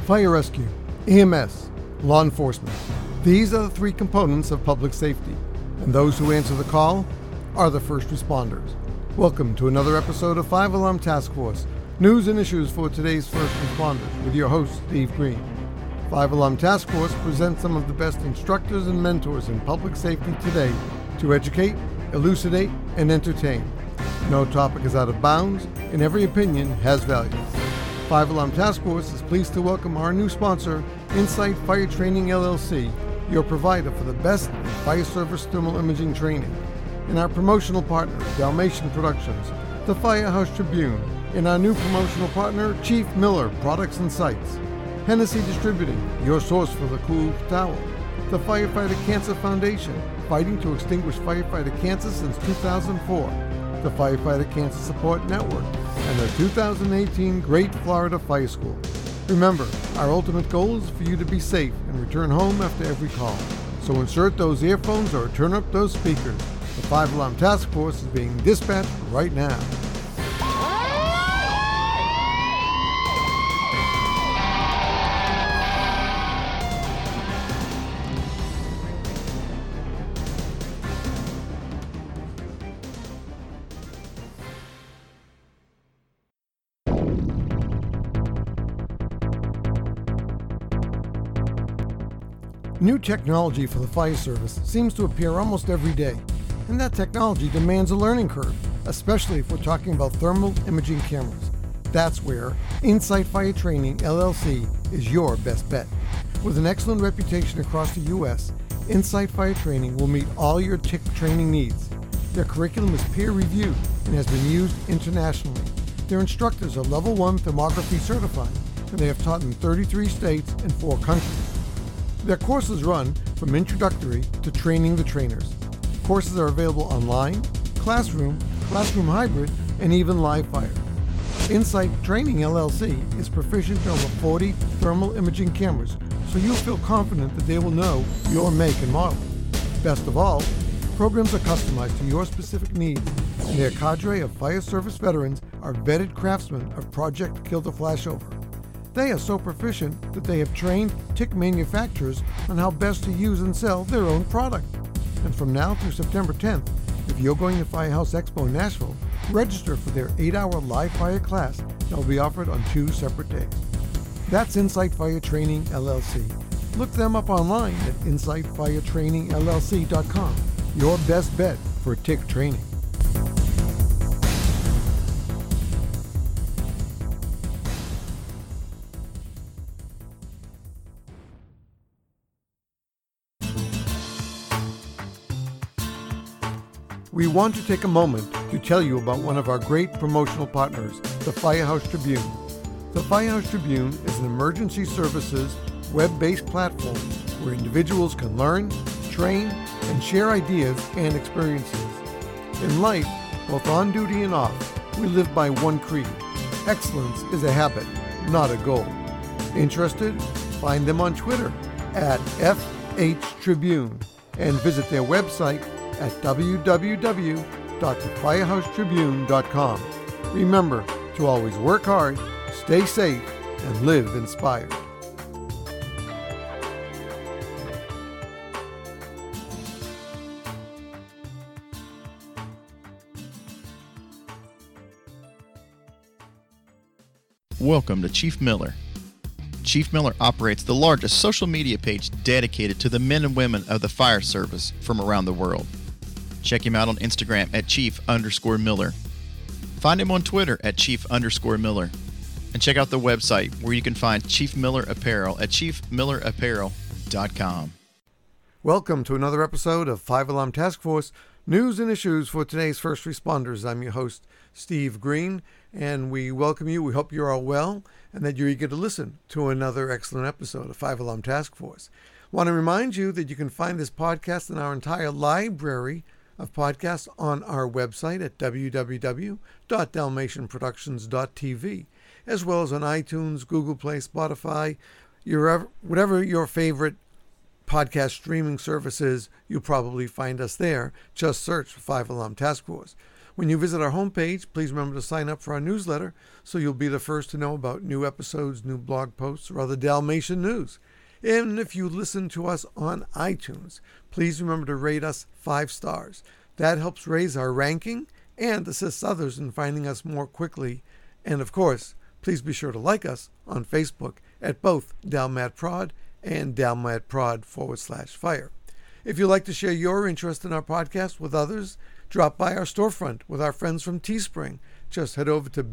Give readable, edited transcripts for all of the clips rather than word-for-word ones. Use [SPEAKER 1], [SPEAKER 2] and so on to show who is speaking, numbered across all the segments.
[SPEAKER 1] fire rescue, EMS, law enforcement. These are the three components of public safety, and those who answer the call are the first responders. Welcome to another episode of 5 Alarm Task Force, news and issues for today's first responders, with your host, Steve Green. 5 Alarm Task Force presents some of the best instructors and mentors in public safety today to educate, elucidate, and entertain. No topic is out of bounds, and every opinion has value. 5 Alarm Task Force is pleased to welcome our new sponsor, Insight Fire Training LLC, your provider for the best in fire service thermal imaging training, and our promotional partner, Dalmatian Productions, the Firehouse Tribune, and our new promotional partner, Chief Miller Products and Sites, Hennessy Distributing, your source for the cool towel, the Firefighter Cancer Foundation, fighting to extinguish firefighter cancer since 2004, the Firefighter Cancer Support Network, and the 2018 Great Florida Fire School. Remember, our ultimate goal is for you to be safe and return home after every call. So insert those earphones or turn up those speakers. The 5 Alarm Task Force is being dispatched right now. New technology for the fire service seems to appear almost every day, and that technology demands a learning curve, especially if we're talking about thermal imaging cameras. That's where Insight Fire Training LLC is your best bet. With an excellent reputation across the U.S., Insight Fire Training will meet all your TIC training needs. Their curriculum is peer-reviewed and has been used internationally. Their instructors are Level 1 thermography certified, and they have taught in 33 states and 4 countries. Their courses run from introductory to training the trainers. Courses are available online, classroom hybrid, and even live fire. Insight Training LLC is proficient in over 40 thermal imaging cameras, so you'll feel confident that they will know your make and model. Best of all, programs are customized to your specific needs, and their cadre of fire service veterans are vetted craftsmen of Project Kill the Flashover. They are so proficient that they have trained TIC manufacturers on how best to use and sell their own product. And from now through September 10th, if you're going to Firehouse Expo Nashville, register for their 8-hour live fire class that will be offered on 2 separate days. That's Insight Fire Training LLC. Look them up online at insightfiretrainingllc.com. Your best bet for TIC training. We want to take a moment to tell you about one of our great promotional partners, the Firehouse Tribune. The Firehouse Tribune is an emergency services web-based platform where individuals can learn, train, and share ideas and experiences. In life, both on duty and off, we live by one creed. Excellence is a habit, not a goal. Interested? Find them on Twitter at FHTribune and visit their website at www.thefirehousetribune.com. Remember to always work hard, stay safe, and live inspired.
[SPEAKER 2] Welcome to Chief Miller. Chief Miller operates the largest social media page dedicated to the men and women of the fire service from around the world. Check him out on Instagram at Chief_Miller. Find him on Twitter at Chief_Miller. And check out the website where you can find Chief Miller Apparel at chiefmillerapparel.com.
[SPEAKER 1] Welcome to another episode of 5 Alarm Task Force, news and issues for today's first responders. I'm your host, Steve Green, and we welcome you. We hope you're all well and that you're eager to listen to another excellent episode of 5 Alarm Task Force. I want to remind you that you can find this podcast and our entire library of podcasts on our website at www.dalmatianproductions.tv, as well as on iTunes, Google Play, Spotify, whatever your favorite podcast streaming service is, you'll probably find us there. Just search for 5 Alarm Task Force. When you visit our homepage, please remember to sign up for our newsletter so you'll be the first to know about new episodes, new blog posts, or other Dalmatian news. And if you listen to us on iTunes, please remember to rate us 5 stars. That helps raise our ranking and assists others in finding us more quickly. And of course, please be sure to like us on Facebook at both DalmatProd and DalmatProd/fire. If you'd like to share your interest in our podcast with others, drop by our storefront with our friends from Teespring. Just head over to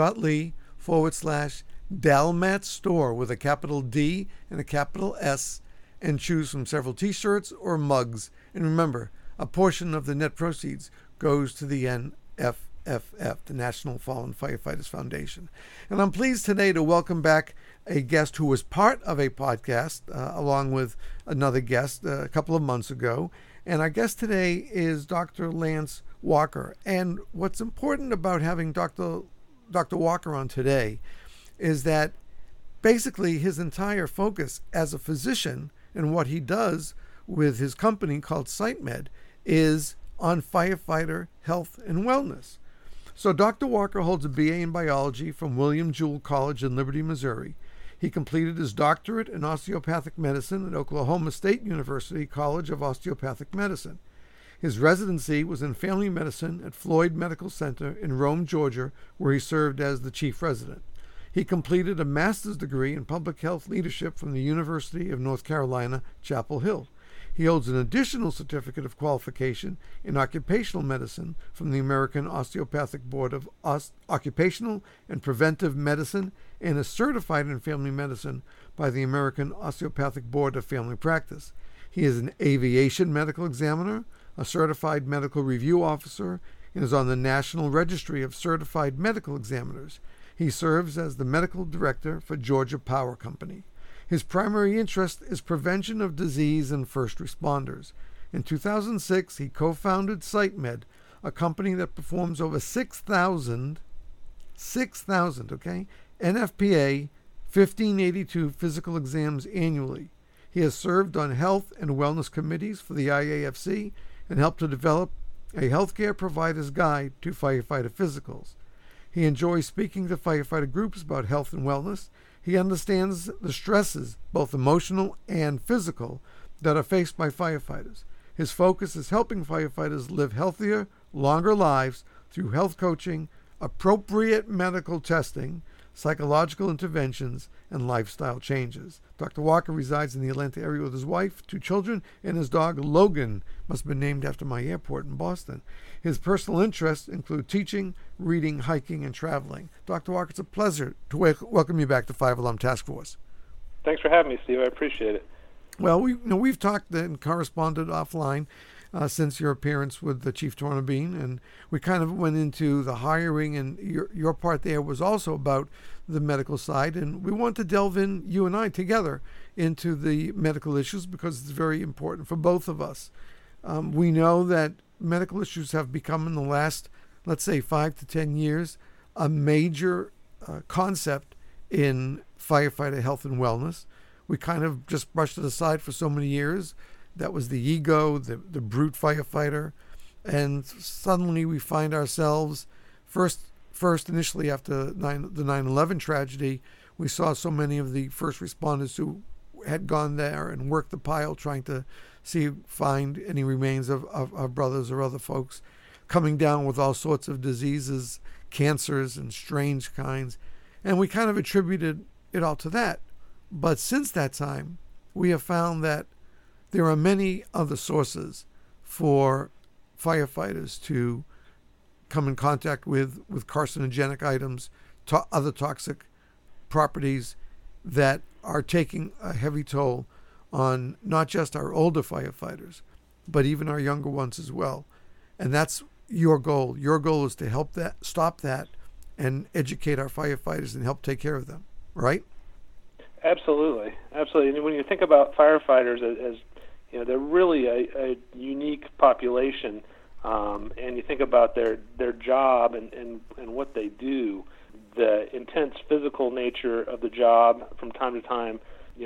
[SPEAKER 1] bit.ly/DalmatStore with a capital D and a capital S and choose from several t-shirts or mugs. And remember, a portion of the net proceeds goes to the NFFF, the National Fallen Firefighters Foundation. And I'm pleased today to welcome back a guest who was part of a podcast along with another guest a couple of months ago. And our guest today is Dr. Lance Walker. And what's important about having Dr. Walker on today is that basically his entire focus as a physician and what he does with his company called SiteMed is on firefighter health and wellness. So Dr. Walker holds a BA in biology from William Jewell College in Liberty, Missouri. He completed his doctorate in osteopathic medicine at Oklahoma State University College of Osteopathic Medicine. His residency was in family medicine at Floyd Medical Center in Rome, Georgia, where he served as the chief resident. He completed a master's degree in public health leadership from the University of North Carolina, Chapel Hill. He holds an additional certificate of qualification in occupational medicine from the American Osteopathic Board of Occupational and Preventive Medicine and is certified in family medicine by the American Osteopathic Board of Family Practice. He is an aviation medical examiner, a certified medical review officer, and is on the National Registry of Certified Medical Examiners. He serves as the medical director for Georgia Power Company. His primary interest is prevention of disease and first responders. In 2006, he co-founded SiteMed, a company that performs over 6,000, NFPA 1582 physical exams annually. He has served on health and wellness committees for the IAFC and helped to develop a healthcare provider's guide to firefighter physicals. He enjoys speaking to firefighter groups about health and wellness. He understands the stresses, both emotional and physical, that are faced by firefighters. His focus is helping firefighters live healthier, longer lives through health coaching, appropriate medical testing, psychological interventions, and lifestyle changes. Dr. Walker resides in the Atlanta area with his wife, 2 children, and his dog Logan, must have been named after my airport in Boston. His personal interests include teaching, reading, hiking, and traveling. Dr. Walker, it's a pleasure to welcome you back to Five Alarm Task Force.
[SPEAKER 3] Thanks for having me, Steve. I appreciate it.
[SPEAKER 1] Well, we've talked and corresponded offline since your appearance with the Chief Tornabene, and we kind of went into the hiring, and your part there was also about the medical side, and we want to delve in, you and I together, into the medical issues because it's very important for both of us. We know that medical issues have become in the last, let's say, 5 to 10 years, a major concept in firefighter health and wellness. We kind of just brushed it aside for so many years. That was the ego, the brute firefighter. And suddenly we find ourselves, first initially after the 9/11 tragedy, we saw so many of the first responders who had gone there and worked the pile trying to find any remains of brothers or other folks coming down with all sorts of diseases, cancers and strange kinds. And we kind of attributed it all to that. But since that time, we have found that there are many other sources for firefighters to come in contact with carcinogenic items, other toxic properties that are taking a heavy toll on not just our older firefighters, but even our younger ones as well. And that's your goal. Your goal is to help stop that and educate our firefighters and help take care of them, right?
[SPEAKER 3] Absolutely. And when you think about firefighters as you know, they're really a unique population, and you think about their job and what they do, the intense physical nature of the job from time to time,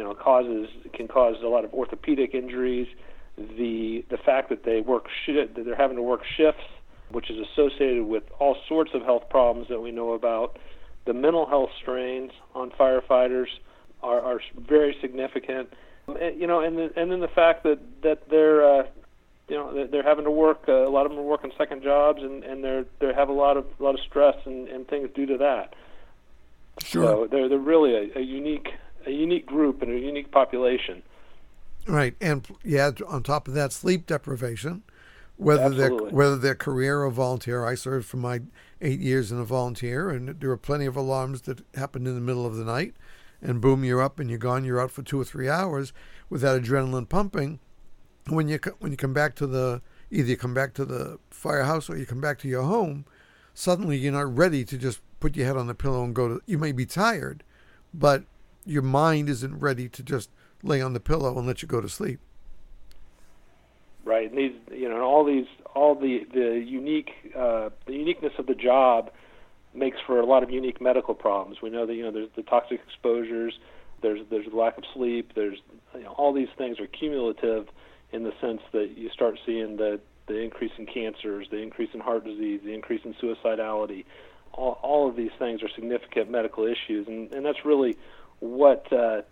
[SPEAKER 3] can cause a lot of orthopedic injuries. The fact that that they're having to work shifts which is associated with all sorts of health problems that we know about. The mental health strains on firefighters are very significant. And then the fact that they're they're having to work. A lot of them are working second jobs, and they have a lot of stress and things due to that.
[SPEAKER 1] Sure.
[SPEAKER 3] So they're really a unique group and a unique population.
[SPEAKER 1] Right, and on top of that, sleep deprivation, whether they're career or volunteer. I served for my 8 years in a volunteer, and there were plenty of alarms that happened in the middle of the night, and boom, you're up and you're gone. You're out for 2 or 3 hours with that adrenaline pumping. When you come back to either you come back to the firehouse or you come back to your home, suddenly you're not ready to just put your head on the pillow and go to. You may be tired, but your mind isn't ready to just lay on the pillow and let you go to sleep.
[SPEAKER 3] Right, and these, all the uniqueness of the job makes for a lot of unique medical problems. We know that there's the toxic exposures, there's the lack of sleep, there's all these things are cumulative in the sense that you start seeing the increase in cancers, the increase in heart disease, the increase in suicidality. All of these things are significant medical issues, and that's really what a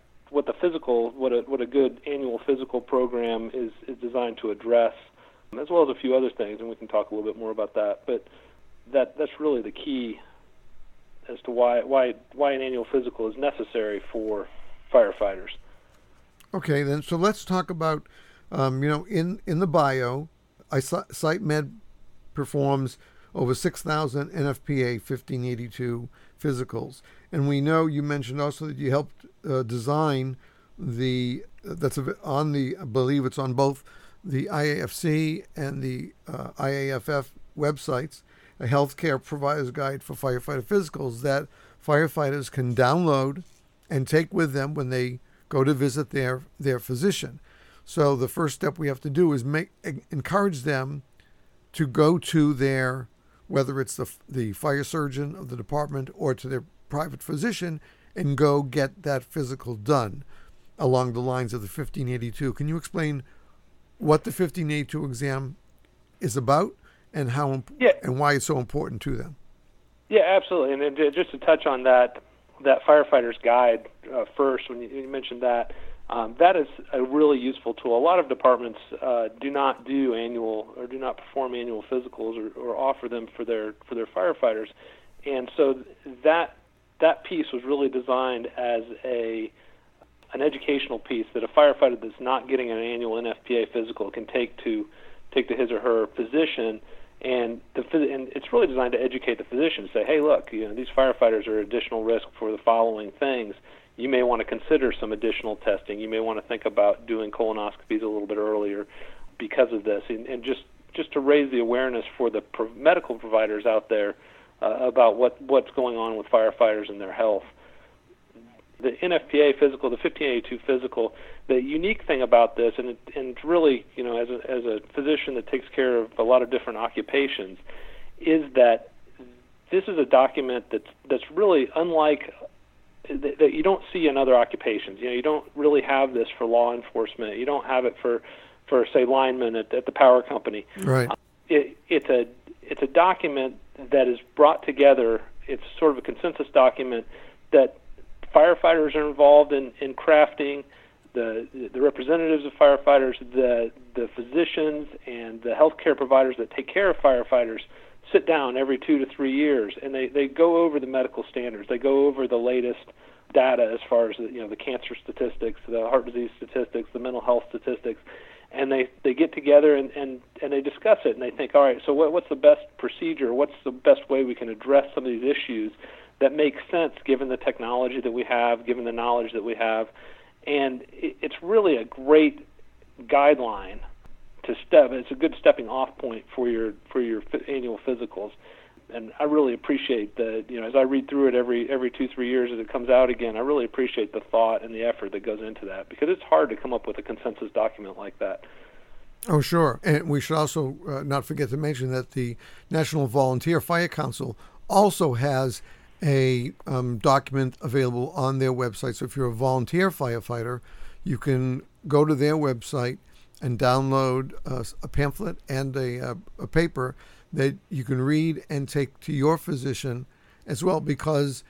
[SPEAKER 3] good annual physical program is designed to address, as well as a few other things, and we can talk a little bit more about that. But that's really the key as to why an annual physical is necessary for firefighters.
[SPEAKER 1] Okay, then, so let's talk about in the bio, SiteMed performs over 6,000 NFPA 1582 physicals. And we know you mentioned also that you helped design I believe it's on both the IAFC and the IAFF websites, a healthcare provider's guide for firefighter physicals that firefighters can download and take with them when they go to visit their physician. So the first step we have to do is encourage them to go to whether it's the fire surgeon of the department or to their private physician, and go get that physical done along the lines of the 1582. Can you explain what the 1582 exam is about and and why it's so important to them?
[SPEAKER 3] Yeah, absolutely. And then just to touch on that firefighter's guide first, when you mentioned that, that is a really useful tool. A lot of departments do not do annual or do not perform annual physicals or offer them for their firefighters, and so that piece was really designed as an educational piece that a firefighter that's not getting an annual NFPA physical can take to his or her physician, and it's really designed to educate the physician. Say, hey, look, these firefighters are at additional risk for the following things. You may want to consider some additional testing. You may want to think about doing colonoscopies a little bit earlier because of this, and just to raise the awareness for the medical providers out there about what's going on with firefighters and their health. The NFPA physical, the 1582 physical, the unique thing about this, and it's really, as a physician that takes care of a lot of different occupations, is that this is a document that's really unlike that you don't see in other occupations. You don't really have this for law enforcement. You don't have it for say linemen at the power company.
[SPEAKER 1] Right.
[SPEAKER 3] It's a document that is brought together. It's sort of a consensus document that firefighters are involved in crafting, the representatives of firefighters, the physicians, and the healthcare providers that take care of firefighters sit down every 2 to 3 years, and they go over the medical standards. They go over the latest data as far as the cancer statistics, the heart disease statistics, the mental health statistics, and they get together and they discuss it, and they think, all right, so what's the best procedure? What's the best way we can address some of these issues that makes sense given the technology that we have, given the knowledge that we have? And it's really a great guideline to step. It's a good stepping off point for your annual physicals, and I really appreciate as I read through it every 2-3 years as it comes out again. I really appreciate the thought and the effort that goes into that, because it's hard to come up with a consensus document like that.
[SPEAKER 1] Oh, sure. And we should also not forget to mention that the National Volunteer Fire Council also has a document available on their website. So if you're a volunteer firefighter, you can go to their website and download a pamphlet and a paper that you can read and take to your physician as well, because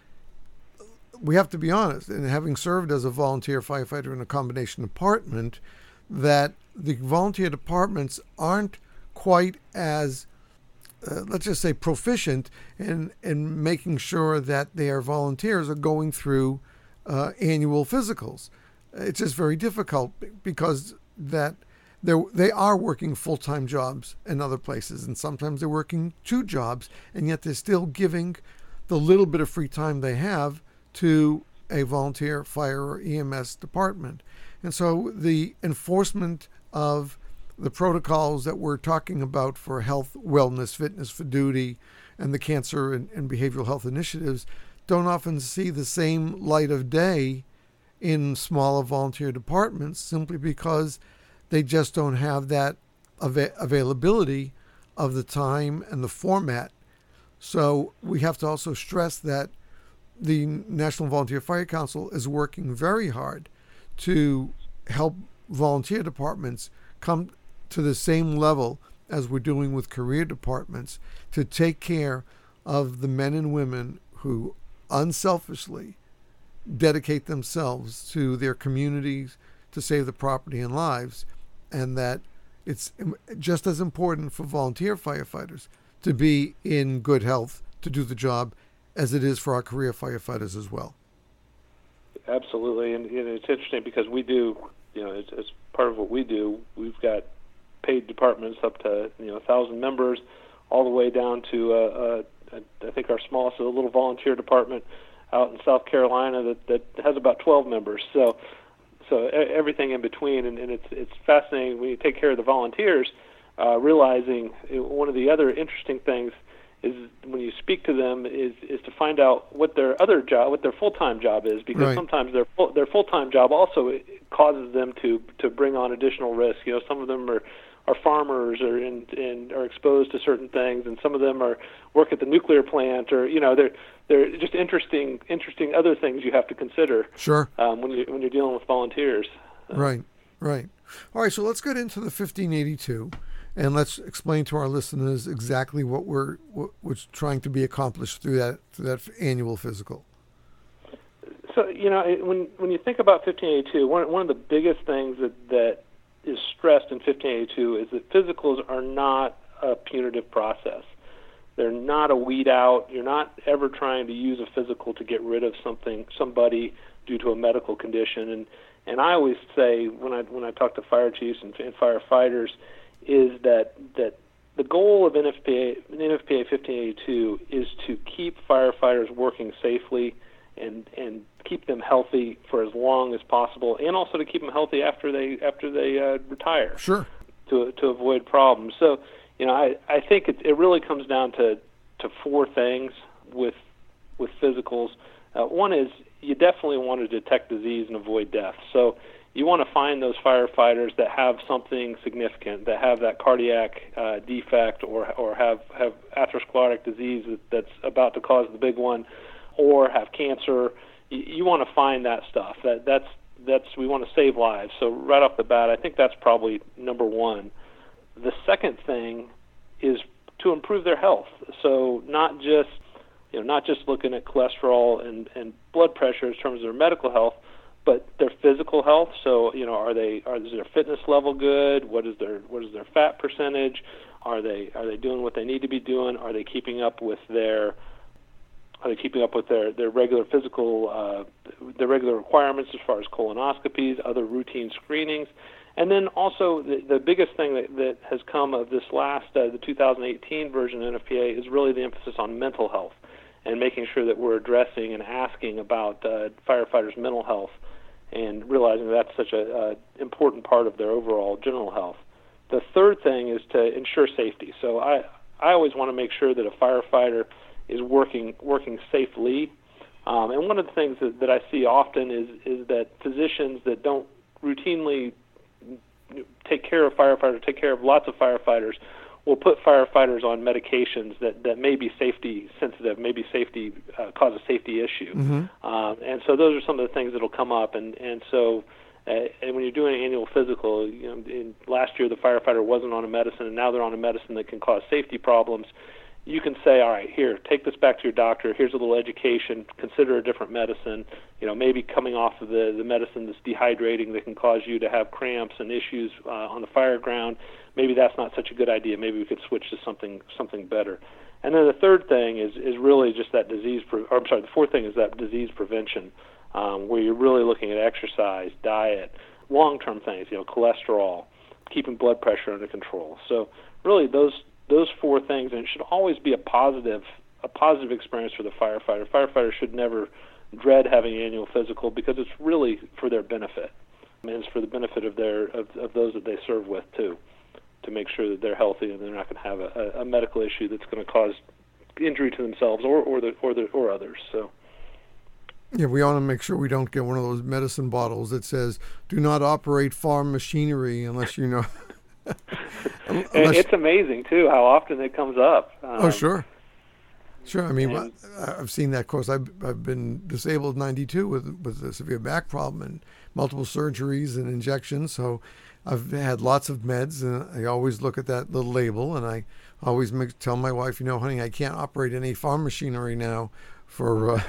[SPEAKER 1] we have to be honest, and having served as a volunteer firefighter in a combination department, that the volunteer departments aren't quite as, let's just say, proficient in making sure that their volunteers are going through annual physicals. It's just very difficult because that they are working full-time jobs in other places, and sometimes they're working 2 jobs, and yet they're still giving the little bit of free time they have to a volunteer fire or EMS department. And so the enforcement of the protocols that we're talking about for health, wellness, fitness for duty, and the cancer and behavioral health initiatives don't often see the same light of day in smaller volunteer departments, simply because they just don't have that availability of the time and the format. So we have to also stress that the National Volunteer Fire Council is working very hard to help volunteer departments come to the same level as we're doing with career departments, to take care of the men and women who unselfishly dedicate themselves to their communities to save the property and lives, and that it's just as important for volunteer firefighters to be in good health to do the job as it is for our career firefighters as well.
[SPEAKER 3] Absolutely, and it's interesting because we do, as part of what we do, we've got paid departments up to 1,000 members, all the way down to I think our smallest is a little volunteer department out in South Carolina that has about 12 members. So everything in between, and it's fascinating when you take care of the volunteers, realizing one of the other interesting things is when you speak to them is to find out what their full-time job is, because
[SPEAKER 1] right.
[SPEAKER 3] Sometimes their full-time job also causes them to bring on additional risk. Some of them are farmers and are exposed to certain things, and some of them work at the nuclear plant, or they're just interesting other things you have to consider.
[SPEAKER 1] Sure.
[SPEAKER 3] When you're dealing with volunteers.
[SPEAKER 1] Right. All right, so let's get into the 1582, and let's explain to our listeners exactly what we're trying to be accomplished through that annual physical.
[SPEAKER 3] So when you think about 1582, one of the biggest things that is stressed in 1582 is that physicals are not a punitive process. They're not a weed out. You're not ever trying to use a physical to get rid of somebody due to a medical condition. And I always say when I talk to fire chiefs and firefighters is that the goal of NFPA 1582 is to keep firefighters working safely and keep them healthy for as long as possible, and also to keep them healthy after they retire.
[SPEAKER 1] Sure.
[SPEAKER 3] To avoid problems. So, I think it really comes down to 4 things with physicals. One is you definitely want to detect disease and avoid death. So you want to find those firefighters that have something significant, that have that cardiac defect, or have atherosclerotic disease that's about to cause the big one, or have cancer. You want to find that stuff. That's we want to save lives. So right off the bat, I think that's probably number one. The second thing is to improve their health. So not just looking at cholesterol and blood pressure in terms of their medical health, but their physical health. So is their fitness level good? What is their fat percentage? Are they doing what they need to be doing? Are they keeping up with their regular physical, their regular requirements as far as colonoscopies, other routine screenings? And then also the biggest thing that has come of this last, the 2018 version of NFPA is really the emphasis on mental health and making sure that we're addressing and asking about firefighters' mental health and realizing that's such an important part of their overall general health. The third thing is to ensure safety. So I always want to make sure that a firefighter is working safely. And one of the things that I see often is that physicians that don't routinely take care of firefighters, take care of lots of firefighters, will put firefighters on medications that may be safety sensitive, maybe cause a safety issue. Mm-hmm. And so those are some of the things that will come up. And so And when you're doing an annual physical, last year the firefighter wasn't on a medicine, and now they're on a medicine that can cause safety problems. You can say, all right, here, take this back to your doctor. Here's a little education. Consider a different medicine. Maybe coming off of the medicine that's dehydrating that can cause you to have cramps and issues on the fire ground. Maybe that's not such a good idea. Maybe we could switch to something better. And then the third thing is really just that the fourth thing is that disease prevention, where you're really looking at exercise, diet, long-term things, cholesterol, keeping blood pressure under control. So really those four things, and it should always be a positive experience for the firefighter. Firefighters should never dread having an annual physical because it's really for their benefit. And it's for the benefit of those that they serve with too, to make sure that they're healthy and they're not going to have a medical issue that's going to cause injury to themselves or others. So.
[SPEAKER 1] Yeah, we want to make sure we don't get one of those medicine bottles that says, "Do not operate farm machinery unless you know."
[SPEAKER 3] It's amazing too how often it comes up.
[SPEAKER 1] Sure. I mean, I've seen that. Of course, I've been disabled 92 with a severe back problem and multiple surgeries and injections. So I've had lots of meds, and I always look at that little label, and I always tell my wife, honey, I can't operate any farm machinery now for.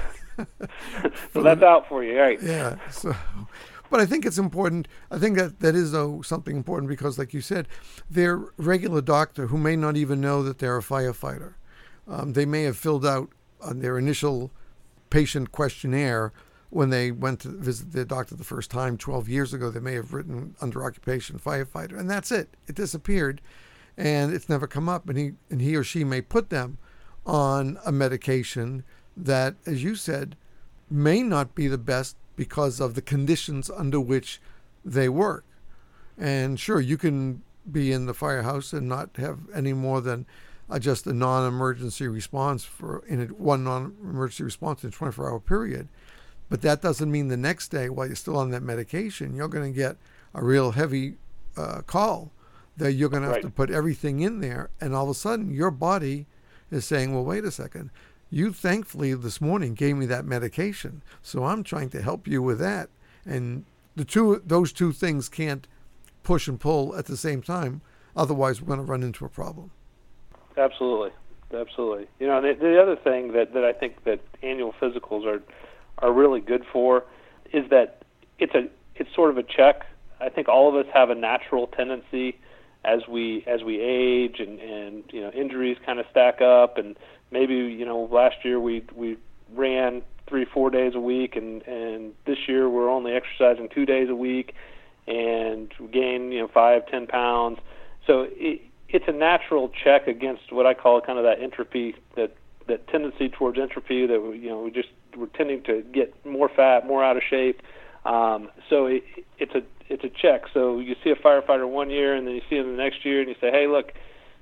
[SPEAKER 3] So that's out for you, right?
[SPEAKER 1] Yeah. So. But I think it's important. I think that is, though, something important because, like you said, their regular doctor who may not even know that they're a firefighter, they may have filled out on their initial patient questionnaire when they went to visit their doctor the first time 12 years ago. They may have written under occupation firefighter, and that's it. It disappeared, and it's never come up. And he or she may put them on a medication that, as you said, may not be the best because of the conditions under which they work. And sure, you can be in the firehouse and not have any more than just a non-emergency response one non-emergency response in a 24-hour period. But that doesn't mean the next day, while you're still on that medication, you're going to get a real heavy call that you're going to have to put everything in there. And all of a sudden, your body is saying, well, wait a second. You thankfully this morning gave me that medication, so I'm trying to help you with that. And those two things can't push and pull at the same time. Otherwise, we're going to run into a problem.
[SPEAKER 3] Absolutely. The other thing that I think that annual physicals are really good for is that it's sort of a check. I think all of us have a natural tendency as we age and injuries kind of stack up, and maybe last year we ran 3-4 days a week, and this year we're only exercising 2 days a week, and we gain 5-10 pounds. So it's a natural check against what I call kind of that entropy, that tendency towards entropy that we're tending to get more fat, more out of shape. So it's a check. So you see a firefighter one year, and then you see him the next year, and you say, hey, look,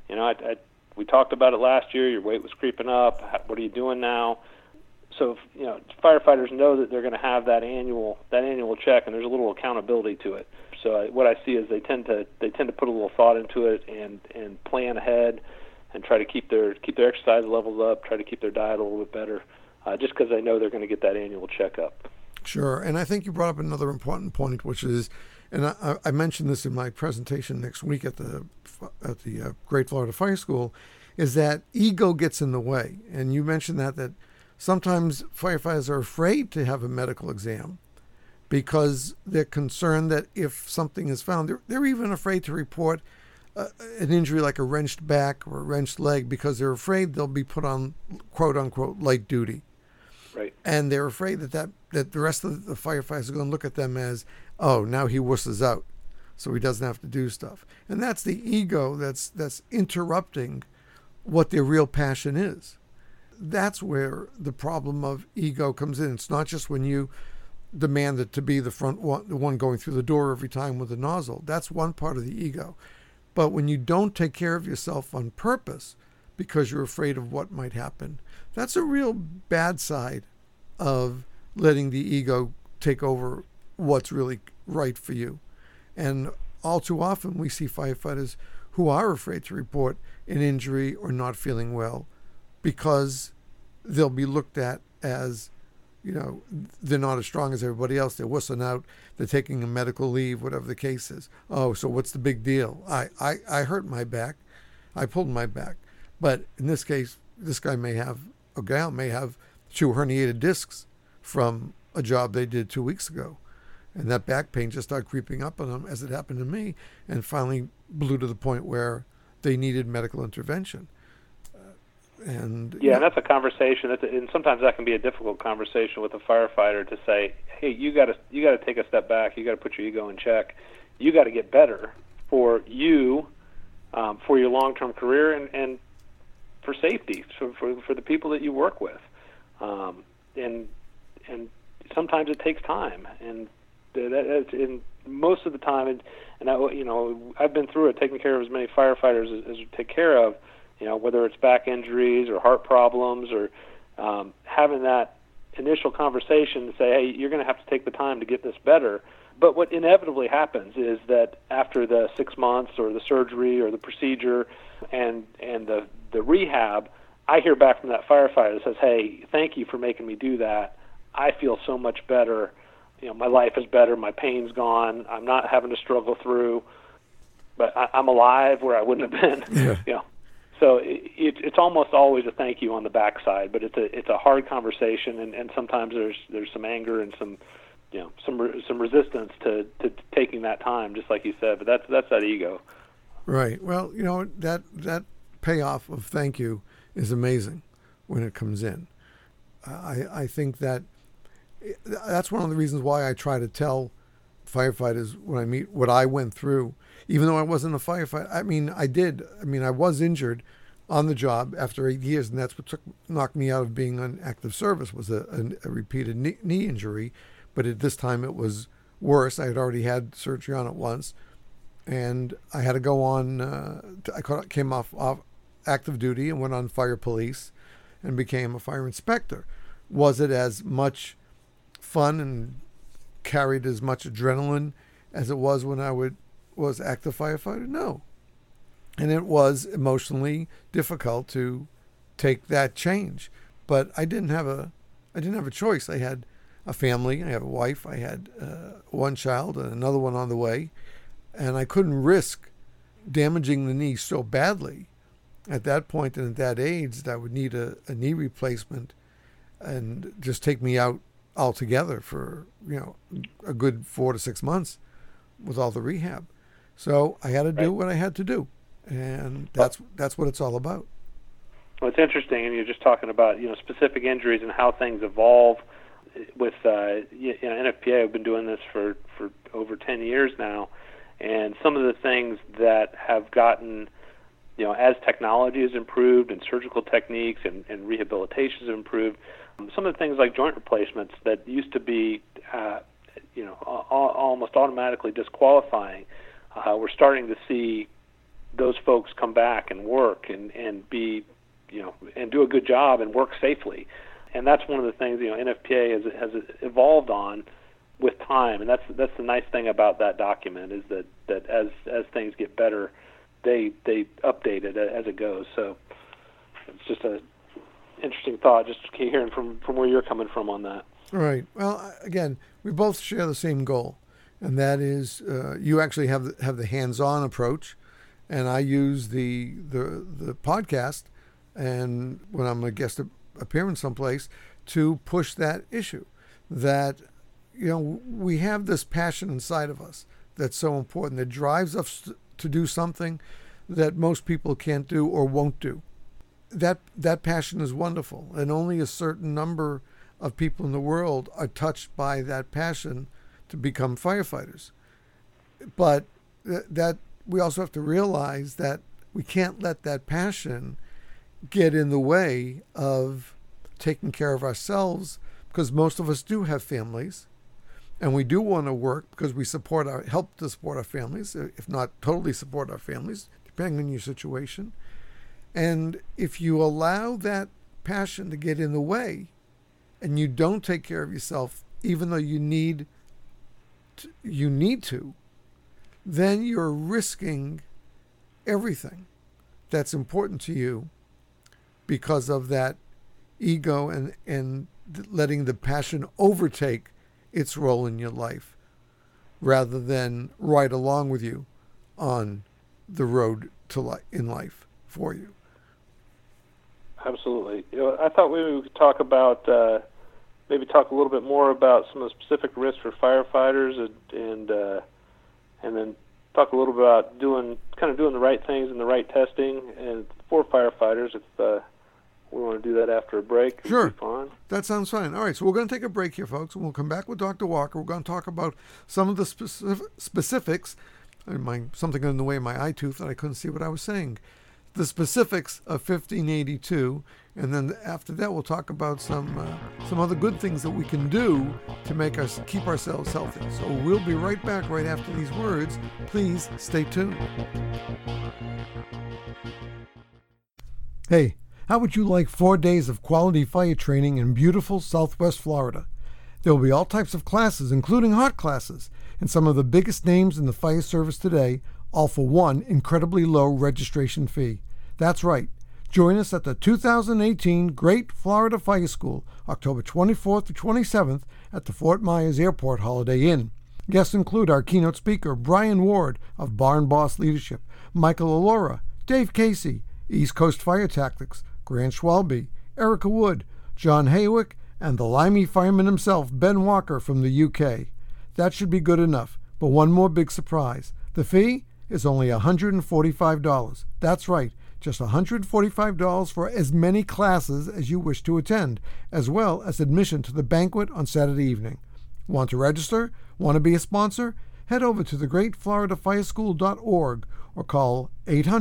[SPEAKER 3] we talked about it last year. Your weight was creeping up. What are you doing now? So firefighters know that they're going to have that annual check, and there's a little accountability to it. So what I see is they tend to put a little thought into it and plan ahead and try to keep their exercise levels up, try to keep their diet a little bit better, just because they know they're going to get that annual checkup.
[SPEAKER 1] Sure, and I think you brought up another important point, which is, and I mentioned this in my presentation next week at the Great Florida Fire School, is that ego gets in the way. And you mentioned that sometimes firefighters are afraid to have a medical exam because they're concerned that if something is found, they're even afraid to report an injury like a wrenched back or a wrenched leg because they're afraid they'll be put on quote unquote light duty.
[SPEAKER 3] Right.
[SPEAKER 1] And they're afraid that the rest of the firefighters are going to look at them as, oh, now he wusses out, so he doesn't have to do stuff. And that's the ego that's interrupting what their real passion is. That's where the problem of ego comes in. It's not just when you demand it to be the one going through the door every time with a nozzle. That's one part of the ego. But when you don't take care of yourself on purpose because you're afraid of what might happen, that's a real bad side of letting the ego take over what's really right for you. And all too often we see firefighters who are afraid to report an injury or not feeling well because they'll be looked at as they're not as strong as everybody else. They're wussing out. They're taking a medical leave, whatever the case is. Oh, so what's the big deal? I hurt my back. I pulled my back. But in this case, this guy a gal may have 2 herniated discs from a job they did 2 weeks ago. And that back pain just started creeping up on them, as it happened to me, and finally blew to the point where they needed medical intervention. And
[SPEAKER 3] that's a conversation. And sometimes that can be a difficult conversation with a firefighter to say, "Hey, you got to take a step back. You got to put your ego in check. You got to get better for you, for your long-term career, and for safety, for the people that you work with." And sometimes it takes time, and that's in most of the time. And I've been through it, taking care of as many firefighters as we take care of. Whether it's back injuries or heart problems, or having that initial conversation to say, hey, you're going to have to take the time to get this better. But what inevitably happens is that after the 6 months or the surgery or the procedure and the rehab, I hear back from that firefighter that says, hey, thank you for making me do that. I feel so much better. My life is better. My pain's gone. I'm not having to struggle through. But I'm alive where I wouldn't have been.
[SPEAKER 1] Yeah.
[SPEAKER 3] So it's almost always a thank you on the backside, but it's a hard conversation, and sometimes there's some anger and some resistance to taking that time, just like you said. But that's that ego.
[SPEAKER 1] Right. Well, that payoff of thank you is amazing when it comes in. I think that's one of the reasons why I try to tell firefighters when I meet what I went through. Even though I wasn't a firefighter, I was injured on the job after 8 years, and that's what knocked me out of being on active service, was a repeated knee injury. But at this time it was worse. I had already had surgery on it once, and I had to go on, I came off active duty and went on fire police and became a fire inspector. Was it as much fun and carried as much adrenaline as it was when I was active firefighter? No. And it was emotionally difficult to take that change. But I didn't have a choice. I had a family, I have a wife, I had one child and another one on the way, and I couldn't risk damaging the knee so badly at that point and at that age that I would need a knee replacement and just take me out altogether for a good 4 to 6 months with all the rehab. So I had to do what I had to do, and that's what it's all about.
[SPEAKER 3] Well, it's interesting, and you're just talking about specific injuries and how things evolve. With NFPA, I've been doing this for over 10 years now, and some of the things that have gotten, as technology has improved and surgical techniques and rehabilitation has improved, some of the things like joint replacements that used to be, almost automatically disqualifying, we're starting to see those folks come back and work and be, and do a good job and work safely. And that's one of the things NFPA has evolved on with time, and that's the nice thing about that document is that as things get better, they update it as it goes. So it's just a interesting thought, just hearing from where you're coming from on that.
[SPEAKER 1] Right. Well, again, we both share the same goal, and that is you actually have the hands-on approach, and I use the podcast, and when I'm a guest appearance someplace, to push that issue that we have this passion inside of us that's so important, that drives us to do something that most people can't do or won't do. That passion is wonderful, and only a certain number of people in the world are touched by that passion to become firefighters. But that we also have to realize that we can't let that passion get in the way of taking care of ourselves, because most of us do have families, and we do want to work because we help to support our families, if not totally support our families, depending on your situation. And if you allow that passion to get in the way, and you don't take care of yourself, even though you need to, then you're risking everything that's important to you because of that ego and letting the passion overtake its role in your life rather than ride along with you on the road to in life for you.
[SPEAKER 3] Absolutely. I thought maybe we could talk about maybe talk a little bit more about some of the specific risks for firefighters, and then talk a little bit about doing the right things and the right testing and for firefighters. If we want to do that after a break,
[SPEAKER 1] sure,
[SPEAKER 3] it'd be fine.
[SPEAKER 1] That sounds fine. All right, so we're going to take a break here, folks, and we'll come back with Dr. Walker. We're going to talk about some of the specifics. Something in the way of my eye tooth that I couldn't see what I was saying. The specifics of 1582, and then after that we'll talk about some other good things that we can do to keep ourselves healthy. So we'll be right back right after these words. Please stay tuned. Hey, how would you like 4 days of quality fire training in beautiful Southwest Florida? There will be all types of classes, including hot classes, and some of the biggest names in the fire service today, all for one incredibly low registration fee. That's right. Join us at the 2018 Great Florida Fire School, October 24th to 27th at the Fort Myers Airport Holiday Inn. Guests include our keynote speaker, Brian Ward of Barn Boss Leadership, Michael Allora, Dave Casey, East Coast Fire Tactics, Grant Schwalbe, Erica Wood, John Haywick, and the limey fireman himself, Ben Walker from the UK. That should be good enough, but one more big surprise. The fee is only $145. That's right, just $145 for as many classes as you wish to attend, as well as admission to the banquet on Saturday evening. Want to register? Want to be a sponsor? Head over to thegreatfloridafire.org or call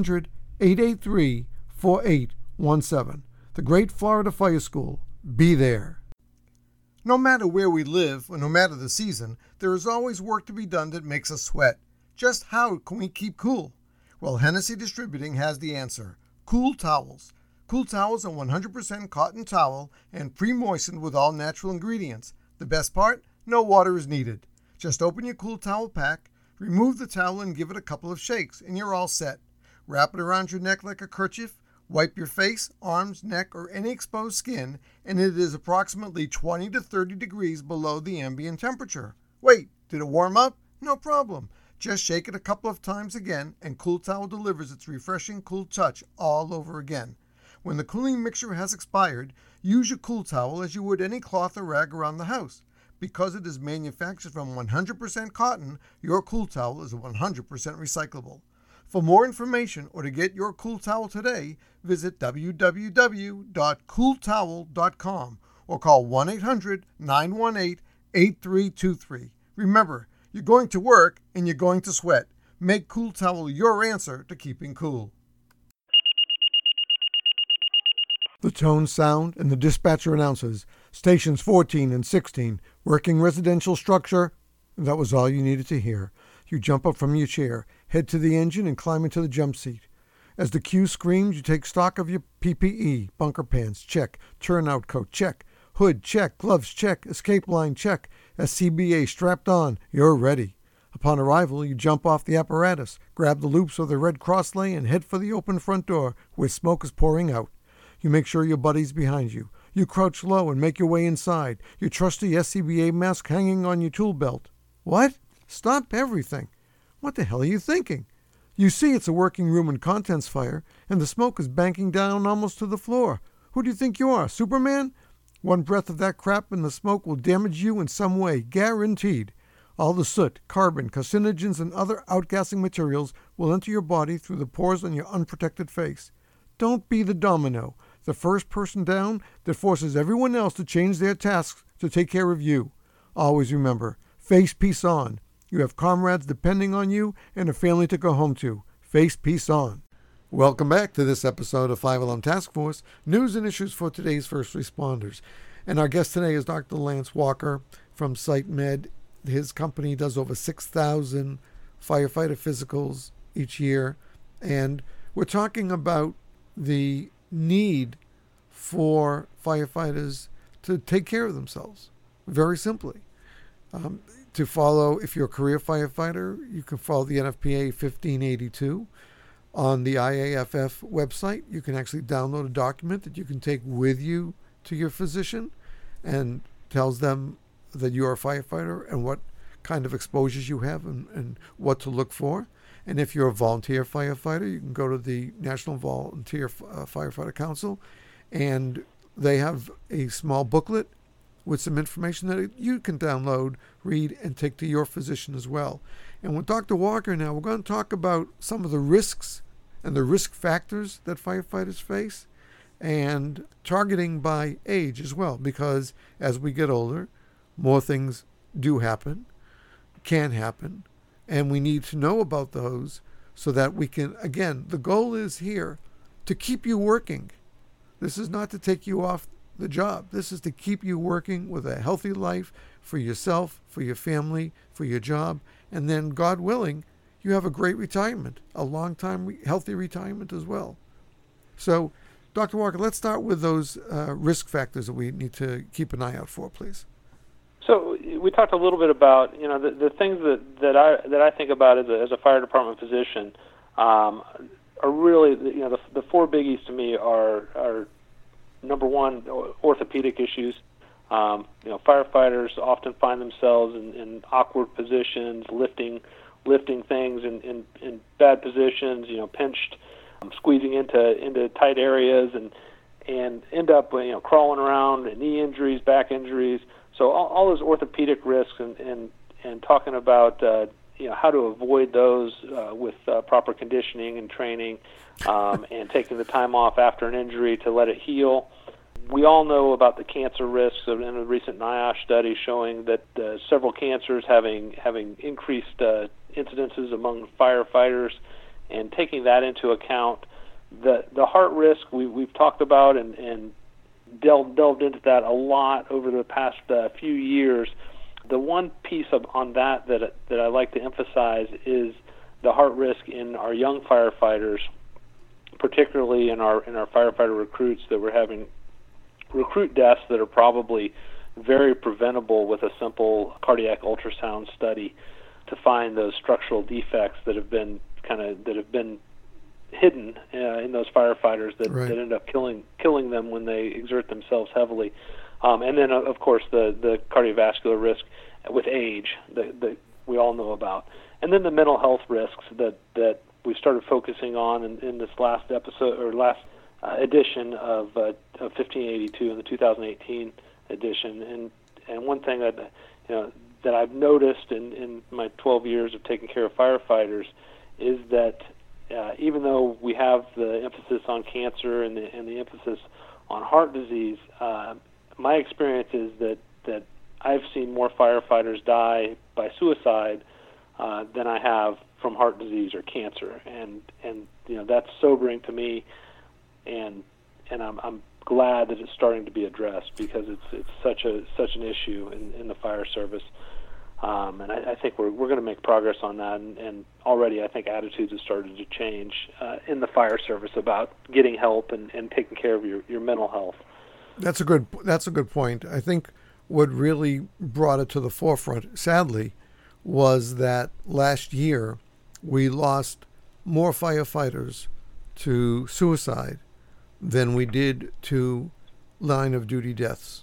[SPEAKER 1] 800-883-4817. The Great Florida Fire School. Be there. No matter where we live or no matter the season, there is always work to be done that makes us sweat. Just how can we keep cool? Well, Hennessy Distributing has the answer. Cool Towels. Cool Towels are 100% cotton towel and pre-moistened with all natural ingredients. The best part? No water is needed. Just open your Cool Towel pack, remove the towel and give it a couple of shakes, and you're all set. Wrap it around your neck like a kerchief, wipe your face, arms, neck, or any exposed skin, and it is approximately 20 to 30 degrees below the ambient temperature. Wait, did it warm up? No problem. Just shake it a couple of times again, and Cool Towel delivers its refreshing cool touch all over again. When the cooling mixture has expired, use your Cool Towel as you would any cloth or rag around the house. Because it is manufactured from 100% cotton, your Cool Towel is 100% recyclable. For more information or to get your Cool Towel today, visit www.cooltowel.com or call 1-800-918-8323. Remember, you're going to work and you're going to sweat. Make Cool Towel your answer to keeping cool. The tone, sound, and the dispatcher announces stations 14 and 16, working residential structure. That was all you needed to hear. You jump up from your chair, head to the engine, and climb into the jump seat. As the cue screams, you take stock of your PPE, bunker pants, check, turnout coat, check, hood, check, gloves, check, escape line, check, SCBA strapped on, you're ready. Upon arrival, you jump off the apparatus, grab the loops of the red cross lay, and head for the open front door where smoke is pouring out. You make sure your buddy's behind you. You crouch low and make your way inside, your trusty SCBA mask hanging on your tool belt. What? Stop everything. What the hell are you thinking? You see it's a working room and contents fire, and the smoke is banking down almost to the floor. Who do you think you are, Superman? One breath of that crap in the smoke will damage you in some way, guaranteed. All the soot, carbon, carcinogens, and other outgassing materials will enter your body through the pores on your unprotected face. Don't be the domino, the first person down that forces everyone else to change their tasks to take care of you. Always remember, face peace on. You have comrades depending on you and a family to go home to. Face peace on. Welcome back to this episode of 5 Alarm Task Force, news and issues for today's first responders. And our guest today is Dr. Lance Walker from SiteMed. His company does over 6,000 firefighter physicals each year. And we're talking about the need for firefighters to take care of themselves, very simply. To follow, if you're a career firefighter, you can follow the NFPA 1582 on the IAFF website. You can actually download a document that you can take with you to your physician. and tells them that you're a firefighter and what kind of exposures you have and what to look for. And if you're a volunteer firefighter, you can go to the National Volunteer Firefighter Council, and they have a small booklet with some information that you can download, read, and take to your physician as well. And with Dr. Walker now, we're going to talk about some of the risks and the risk factors that firefighters face, and targeting by age as well, because as we get older, more things do happen, can happen, and we need to know about those so that we can, again, the goal is here to keep you working. This is not to take you off the job. This is to keep you working with a healthy life for yourself, for your family, for your job, and then, God willing, you have a great retirement, a long-time healthy retirement as well. So, Dr. Walker, let's start with those risk factors that we need to keep an eye out for, please.
[SPEAKER 3] So we talked a little bit about, the things that I think about as a fire department physician are really, the four biggies to me are number one, orthopedic issues. Firefighters often find themselves in awkward positions, lifting things in bad positions, pinched, squeezing into tight areas, and end up crawling around, knee injuries, back injuries. So all those orthopedic risks and talking about how to avoid those with proper conditioning and training, and taking the time off after an injury to let it heal. We all know about the cancer risks in a recent NIOSH study showing that several cancers having increased incidences among firefighters, and taking that into account. The heart risk we've talked about and delved into that a lot over the past few years. The one piece on that I like to emphasize is the heart risk in our young firefighters, particularly in our firefighter recruits, that we're having recruit deaths that are probably very preventable with a simple cardiac ultrasound study to find those structural defects that have been hidden in those firefighters that end up killing them when they exert themselves heavily. And then, of course, the cardiovascular risk with age that we all know about. And then the mental health risks that we started focusing on in this last episode, or last edition of 1582 in the 2018 edition. And one thing that I've noticed in my 12 years of taking care of firefighters is that even though we have the emphasis on cancer and the emphasis on heart disease, my experience is that I've seen more firefighters die by suicide than I have from heart disease or cancer, and that's sobering to me, and I'm glad that it's starting to be addressed, because it's such an issue in the fire service. And I think we're going to make progress on that, and already I think attitudes have started to change in the fire service about getting help and taking care of your mental health.
[SPEAKER 1] That's a good point. I think what really brought it to the forefront, sadly, was that last year we lost more firefighters to suicide than we did to line of duty deaths.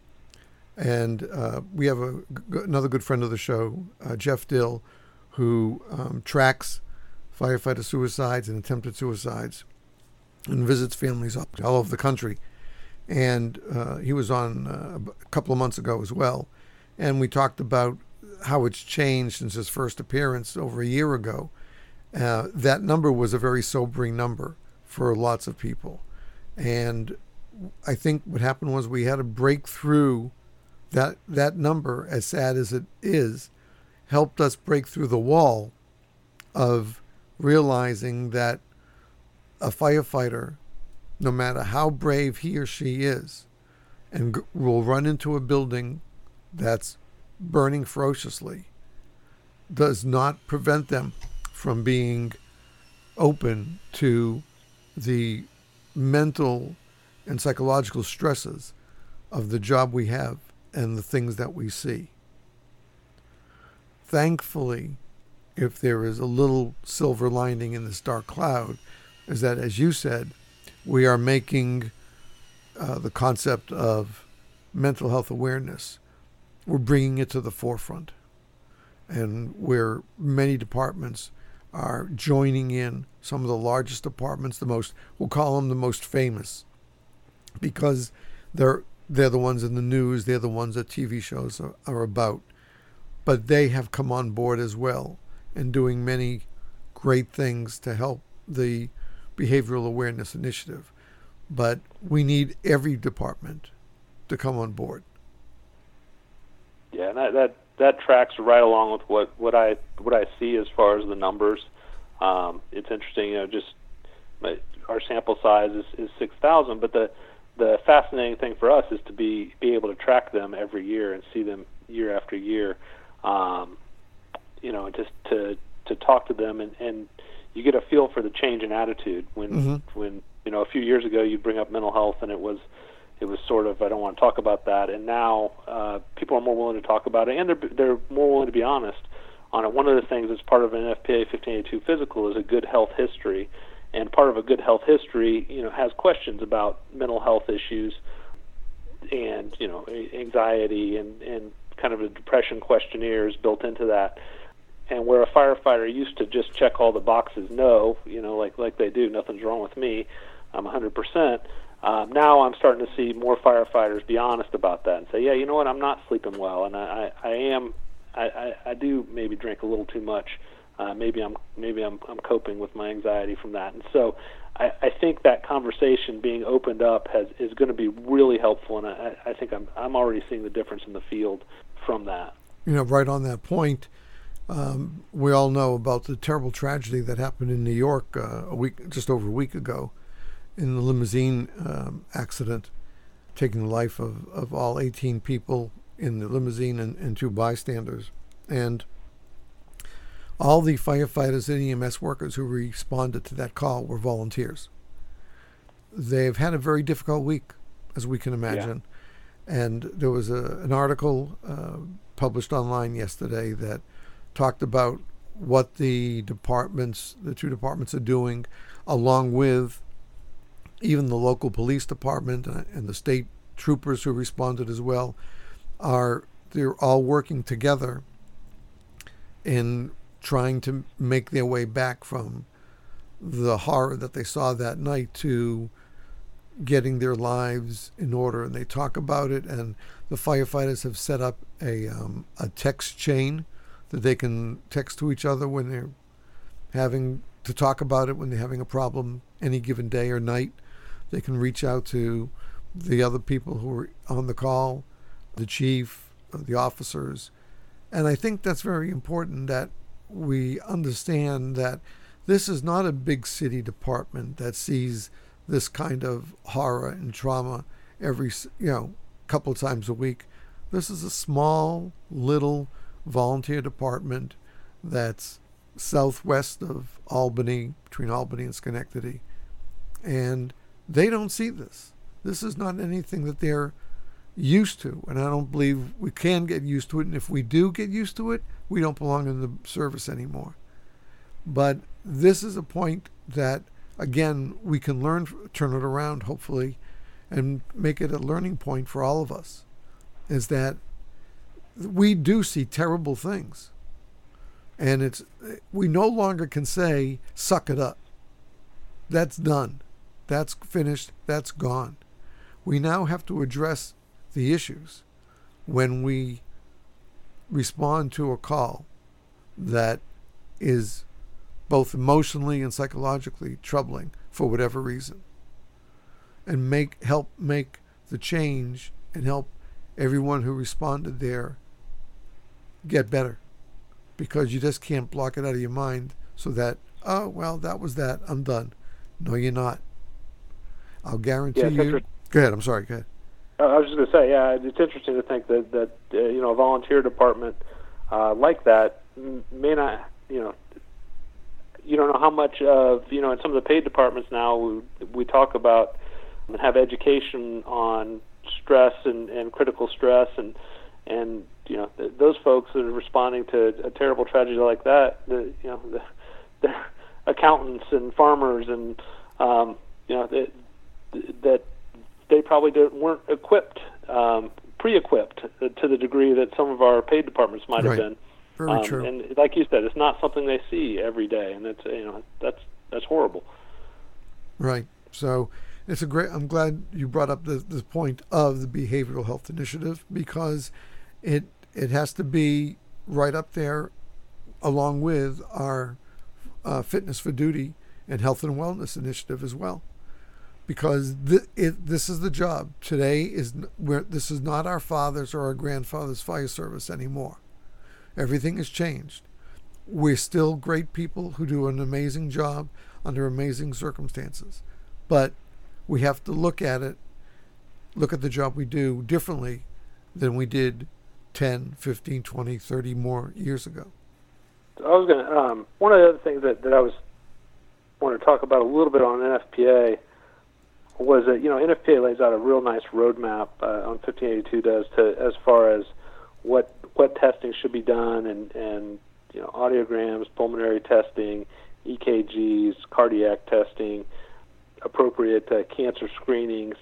[SPEAKER 1] And we have another good friend of the show, Jeff Dill, who tracks firefighter suicides and attempted suicides and visits families all over the country. And he was on a couple of months ago as well. And we talked about how it's changed since his first appearance over a year ago. That number was a very sobering number for lots of people. And I think what happened was we had to break through that number, as sad as it is, helped us break through the wall of realizing that a firefighter, no matter how brave he or she is, and will run into a building that's burning ferociously, does not prevent them from being open to the mental and psychological stresses of the job we have and the things that we see. Thankfully, if there is a little silver lining in this dark cloud, is that, as you said, we are making the concept of mental health awareness, we're bringing it to the forefront. And where many departments are joining in, some of the largest departments, we'll call them the most famous, because they're the ones in the news, they're the ones that TV shows are about. But they have come on board as well and doing many great things to help the Behavioral Awareness Initiative. But we need every department to come on board.
[SPEAKER 3] Yeah, and that tracks right along with what I see as far as the numbers. It's interesting, our sample size is 6,000, but the fascinating thing for us is to be able to track them every year and see them year after year. Just to talk to them and you get a feel for the change in attitude when a few years ago you'd bring up mental health and it was sort of, I don't want to talk about that, and now people are more willing to talk about it, and they're more willing to be honest on it. One of the things that's part of an NFPA 1582 physical is a good health history, and part of a good health history, has questions about mental health issues and anxiety and kind of a depression questionnaire is built into that. And where a firefighter used to just check all the boxes, no, like they do, nothing's wrong with me, I'm 100%. Now I'm starting to see more firefighters be honest about that and say, yeah, you know what, I'm not sleeping well, and I do maybe drink a little too much. Maybe I'm coping with my anxiety from that. And so I think that conversation being opened up is going to be really helpful, and I think I'm already seeing the difference in the field from that.
[SPEAKER 1] Right on that point, we all know about the terrible tragedy that happened in New York just over a week ago, in the limousine accident, taking the life of all 18 people in the limousine and 2 bystanders. And all the firefighters and EMS workers who responded to that call were volunteers. They've had a very difficult week, as we can imagine. Yeah. And there was an article published online yesterday that talked about what the 2 departments are doing, along with even the local police department and the state troopers who responded as well. They're all working together in trying to make their way back from the horror that they saw that night to getting their lives in order. And they talk about it, and the firefighters have set up a text chain that they can text to each other when they're having to talk about it, when they're having a problem any given day or night. They can reach out to the other people who are on the call, the chief, the officers. And I think that's very important that we understand that this is not a big city department that sees this kind of horror and trauma every couple of times a week. This is a small, little volunteer department that's southwest of Albany, between Albany and Schenectady. And they don't see this. This is not anything that they're used to, and I don't believe we can get used to it. And if we do get used to it, we don't belong in the service anymore. But this is a point that, again, we can turn it around, hopefully, and make it a learning point for all of us, is that we do see terrible things. And we no longer can say, suck it up. That's done. That's finished. That's gone. We now have to address the issues when we respond to a call that is both emotionally and psychologically troubling for whatever reason, and help make the change and help everyone who responded there get better, because you just can't block it out of your mind so that, oh, well, that was that, I'm done. No, you're not. I'll guarantee you. Go ahead. I'm sorry. Go ahead.
[SPEAKER 3] I was just going to say, yeah, it's interesting to think that a volunteer department like that may not, you don't know how much of, in some of the paid departments now, we talk about and have education on stress and critical stress, and those folks that are responding to a terrible tragedy like that, they're accountants and farmers, and that they probably weren't equipped pre-equipped to the degree that some of our paid departments might have been.
[SPEAKER 1] Very true.
[SPEAKER 3] And like you said, it's not something they see every day, and that's horrible.
[SPEAKER 1] Right. So it's I'm glad you brought up the point of the Behavioral Health Initiative, because it has to be right up there along with our Fitness for Duty and Health and Wellness Initiative as well. Because this is the job. Today this is not our father's or our grandfather's fire service anymore. Everything has changed. We're still great people who do an amazing job under amazing circumstances. But we have to look at the job we do differently than we did 10, 15, 20, 30 more years ago.
[SPEAKER 3] I was going to, one of the other things that I want to talk about a little bit on NFPA was that, NFPA lays out a real nice roadmap on 1582 does as far as what testing should be done and audiograms, pulmonary testing, EKGs, cardiac testing, appropriate cancer screenings.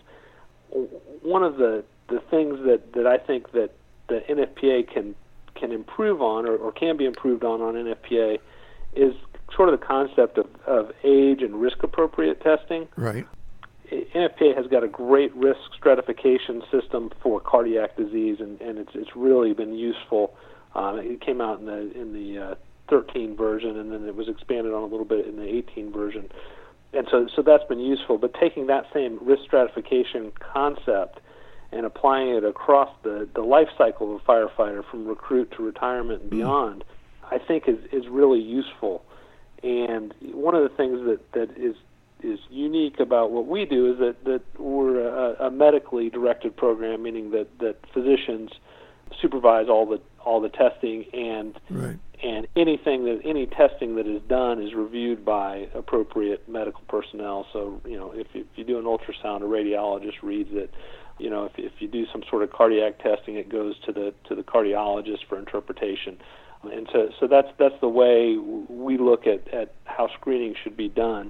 [SPEAKER 3] One of the things that I think that the NFPA can improve on or can be improved on NFPA is sort of the concept of age and risk appropriate testing.
[SPEAKER 1] Right.
[SPEAKER 3] NFPA has got a great risk stratification system for cardiac disease, and it's really been useful. It came out in the 13 version, and then it was expanded on a little bit in the 18 version. And so that's been useful. But taking that same risk stratification concept and applying it across the life cycle of a firefighter from recruit to retirement and beyond, I think is really useful. And one of the things that is unique about what we do is that we're a medically directed program, meaning that physicians supervise all the testing, and
[SPEAKER 1] right.
[SPEAKER 3] and any testing that is done is reviewed by appropriate medical personnel. So if you do an ultrasound, a radiologist reads it. If you do some sort of cardiac testing, it goes to the cardiologist for interpretation. And so that's the way we look at how screening should be done.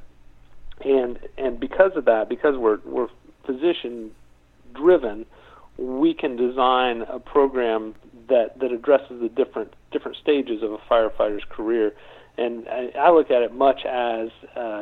[SPEAKER 3] And because of that, because we're physician driven, we can design a program that addresses the different stages of a firefighter's career. And I look at it much as a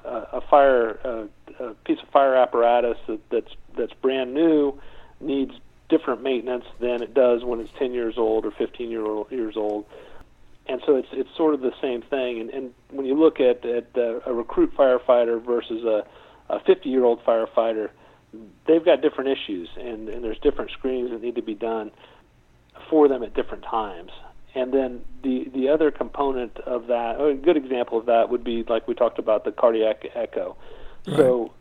[SPEAKER 3] piece of fire apparatus that's brand new needs different maintenance than it does when it's 10 years old or 15 years old. And so it's sort of the same thing. And when you look at a recruit firefighter versus a 50-year-old firefighter, they've got different issues, and there's different screenings that need to be done for them at different times. And then the other component of that, a good example of that would be like we talked about the cardiac echo. Right. So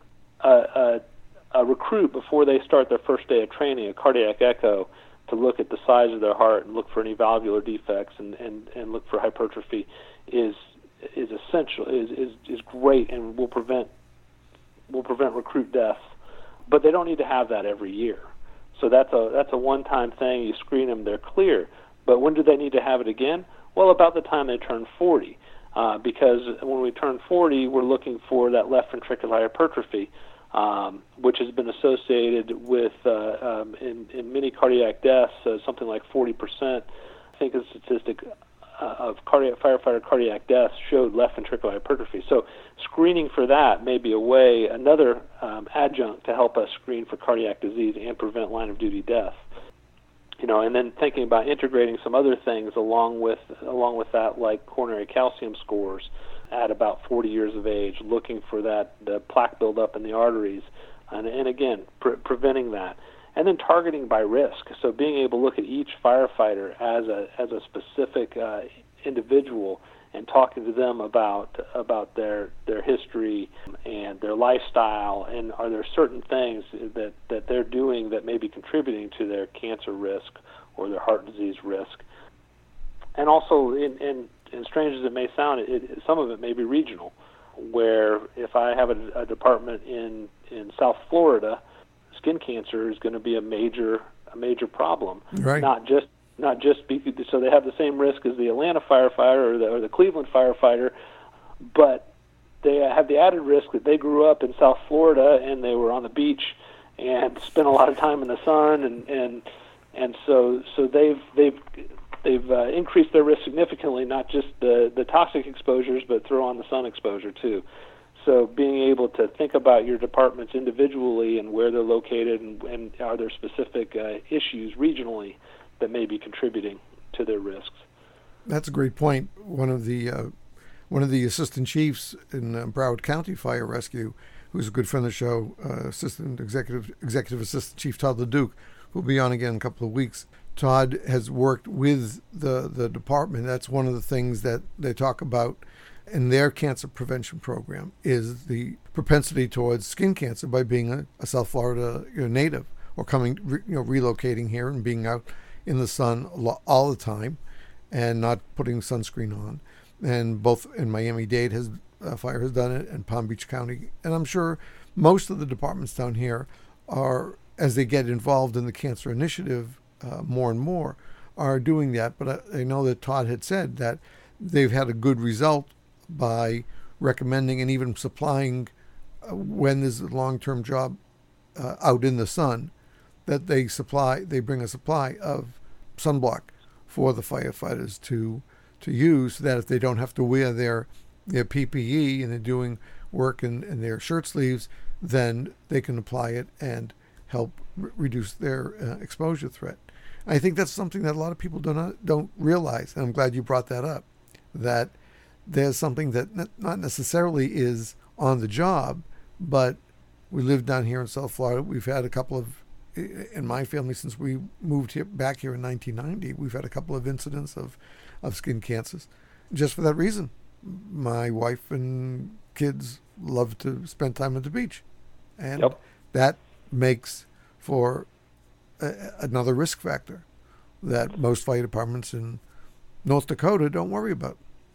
[SPEAKER 3] a recruit, before they start their first day of training, a cardiac echo to look at the size of their heart and look for any valvular defects and look for hypertrophy is essential, is great, and will prevent recruit deaths. But they don't need to have that every year. So that's a one-time thing. You screen them, they're clear. But when do they need to have it again? Well, about the time they turn 40, because when we turn 40, we're looking for that left ventricular hypertrophy, which has been associated with, in many cardiac deaths, something like 40%. I think a statistic of firefighter cardiac deaths showed left ventricular hypertrophy. So screening for that may be another adjunct to help us screen for cardiac disease and prevent line-of-duty death. And then thinking about integrating some other things along with that, like coronary calcium scores at about 40 years of age, looking for the plaque buildup in the arteries, and again, preventing that. And then targeting by risk, so being able to look at each firefighter as a specific individual and talking to them about their history and their lifestyle, and are there certain things that they're doing that may be contributing to their cancer risk or their heart disease risk. And also, in strange as it may sound, some of it may be regional, where if I have a department in South Florida, skin cancer is going to be a major problem.
[SPEAKER 1] Right.
[SPEAKER 3] Not just so they have the same risk as the Atlanta firefighter or the Cleveland firefighter, but they have the added risk that they grew up in South Florida and they were on the beach and spend a lot of time in the sun, and so they've increased their risk significantly, not just the toxic exposures, but throw on the sun exposure too. So being able to think about your departments individually and where they're located, and are there specific issues regionally that may be contributing to their risks.
[SPEAKER 1] That's a great point. One of the assistant chiefs in Broward County Fire Rescue, who's a good friend of the show, Executive Assistant Chief Todd LeDuc, who'll be on again in a couple of weeks. Todd has worked with the department. That's one of the things that they talk about in their cancer prevention program, is the propensity towards skin cancer by being a South Florida native, or relocating here and being out in the sun all the time and not putting sunscreen on. And both in Miami-Dade fire has done it, and Palm Beach County, and I'm sure most of the departments down here are, as they get involved in the cancer initiative more and more, are doing that. But I know that Todd had said that they've had a good result by recommending and even supplying, when there's a long-term job out in the sun, that they bring a supply of sunblock for the firefighters to use, so that if they don't have to wear their PPE and they're doing work in their shirt sleeves, then they can apply it and help reduce their exposure threat. I think that's something that a lot of people don't realize, and I'm glad you brought that up, that there's something that not necessarily is on the job, but we live down here in South Florida. We've had a couple of, in my family, since we moved back here in 1990, we've had a couple of incidents of skin cancers. Just for that reason, my wife and kids love to spend time at the beach, and that makes for another risk factor that most fire departments in North Dakota don't worry about.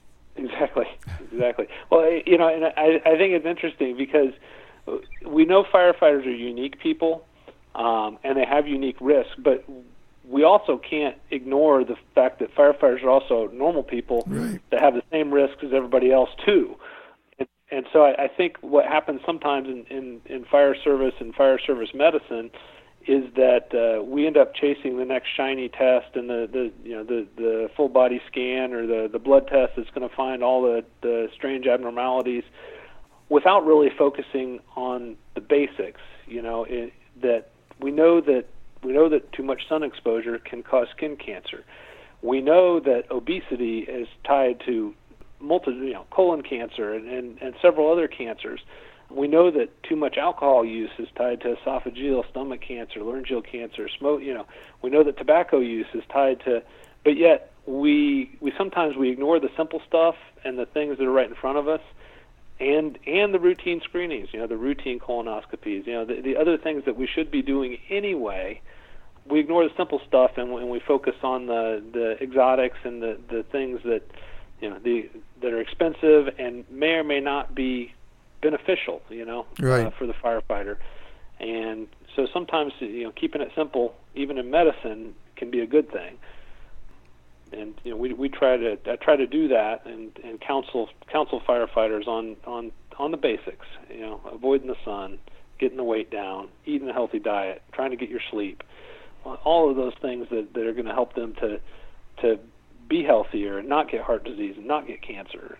[SPEAKER 3] Exactly. Well, and I think it's interesting because we know firefighters are unique people, and they have unique risks, but we also can't ignore the fact that firefighters are also normal people that have the same risks as everybody else too. And so I think what happens sometimes in fire service and fire service medicine is that we end up chasing the next shiny test and the full body scan or the blood test that's going to find all the strange abnormalities, without really focusing on the basics. That we know that too much sun exposure can cause skin cancer. We know that obesity is tied to colon cancer and several other cancers. We know that too much alcohol use is tied to esophageal, stomach cancer, laryngeal cancer, smoke. We know that tobacco use is tied to, but yet we sometimes ignore the simple stuff and the things that are right in front of us, and the routine screenings. The routine colonoscopies. The other things that we should be doing anyway. We ignore the simple stuff and we focus on the exotics and the things that that are expensive and may or may not be beneficial, for the firefighter. And so sometimes, keeping it simple, even in medicine, can be a good thing. And I try to do that and counsel firefighters on the basics. Avoiding the sun, getting the weight down, eating a healthy diet, trying to get your sleep. All of those things that are going to help them to be healthier and not get heart disease and not get cancer.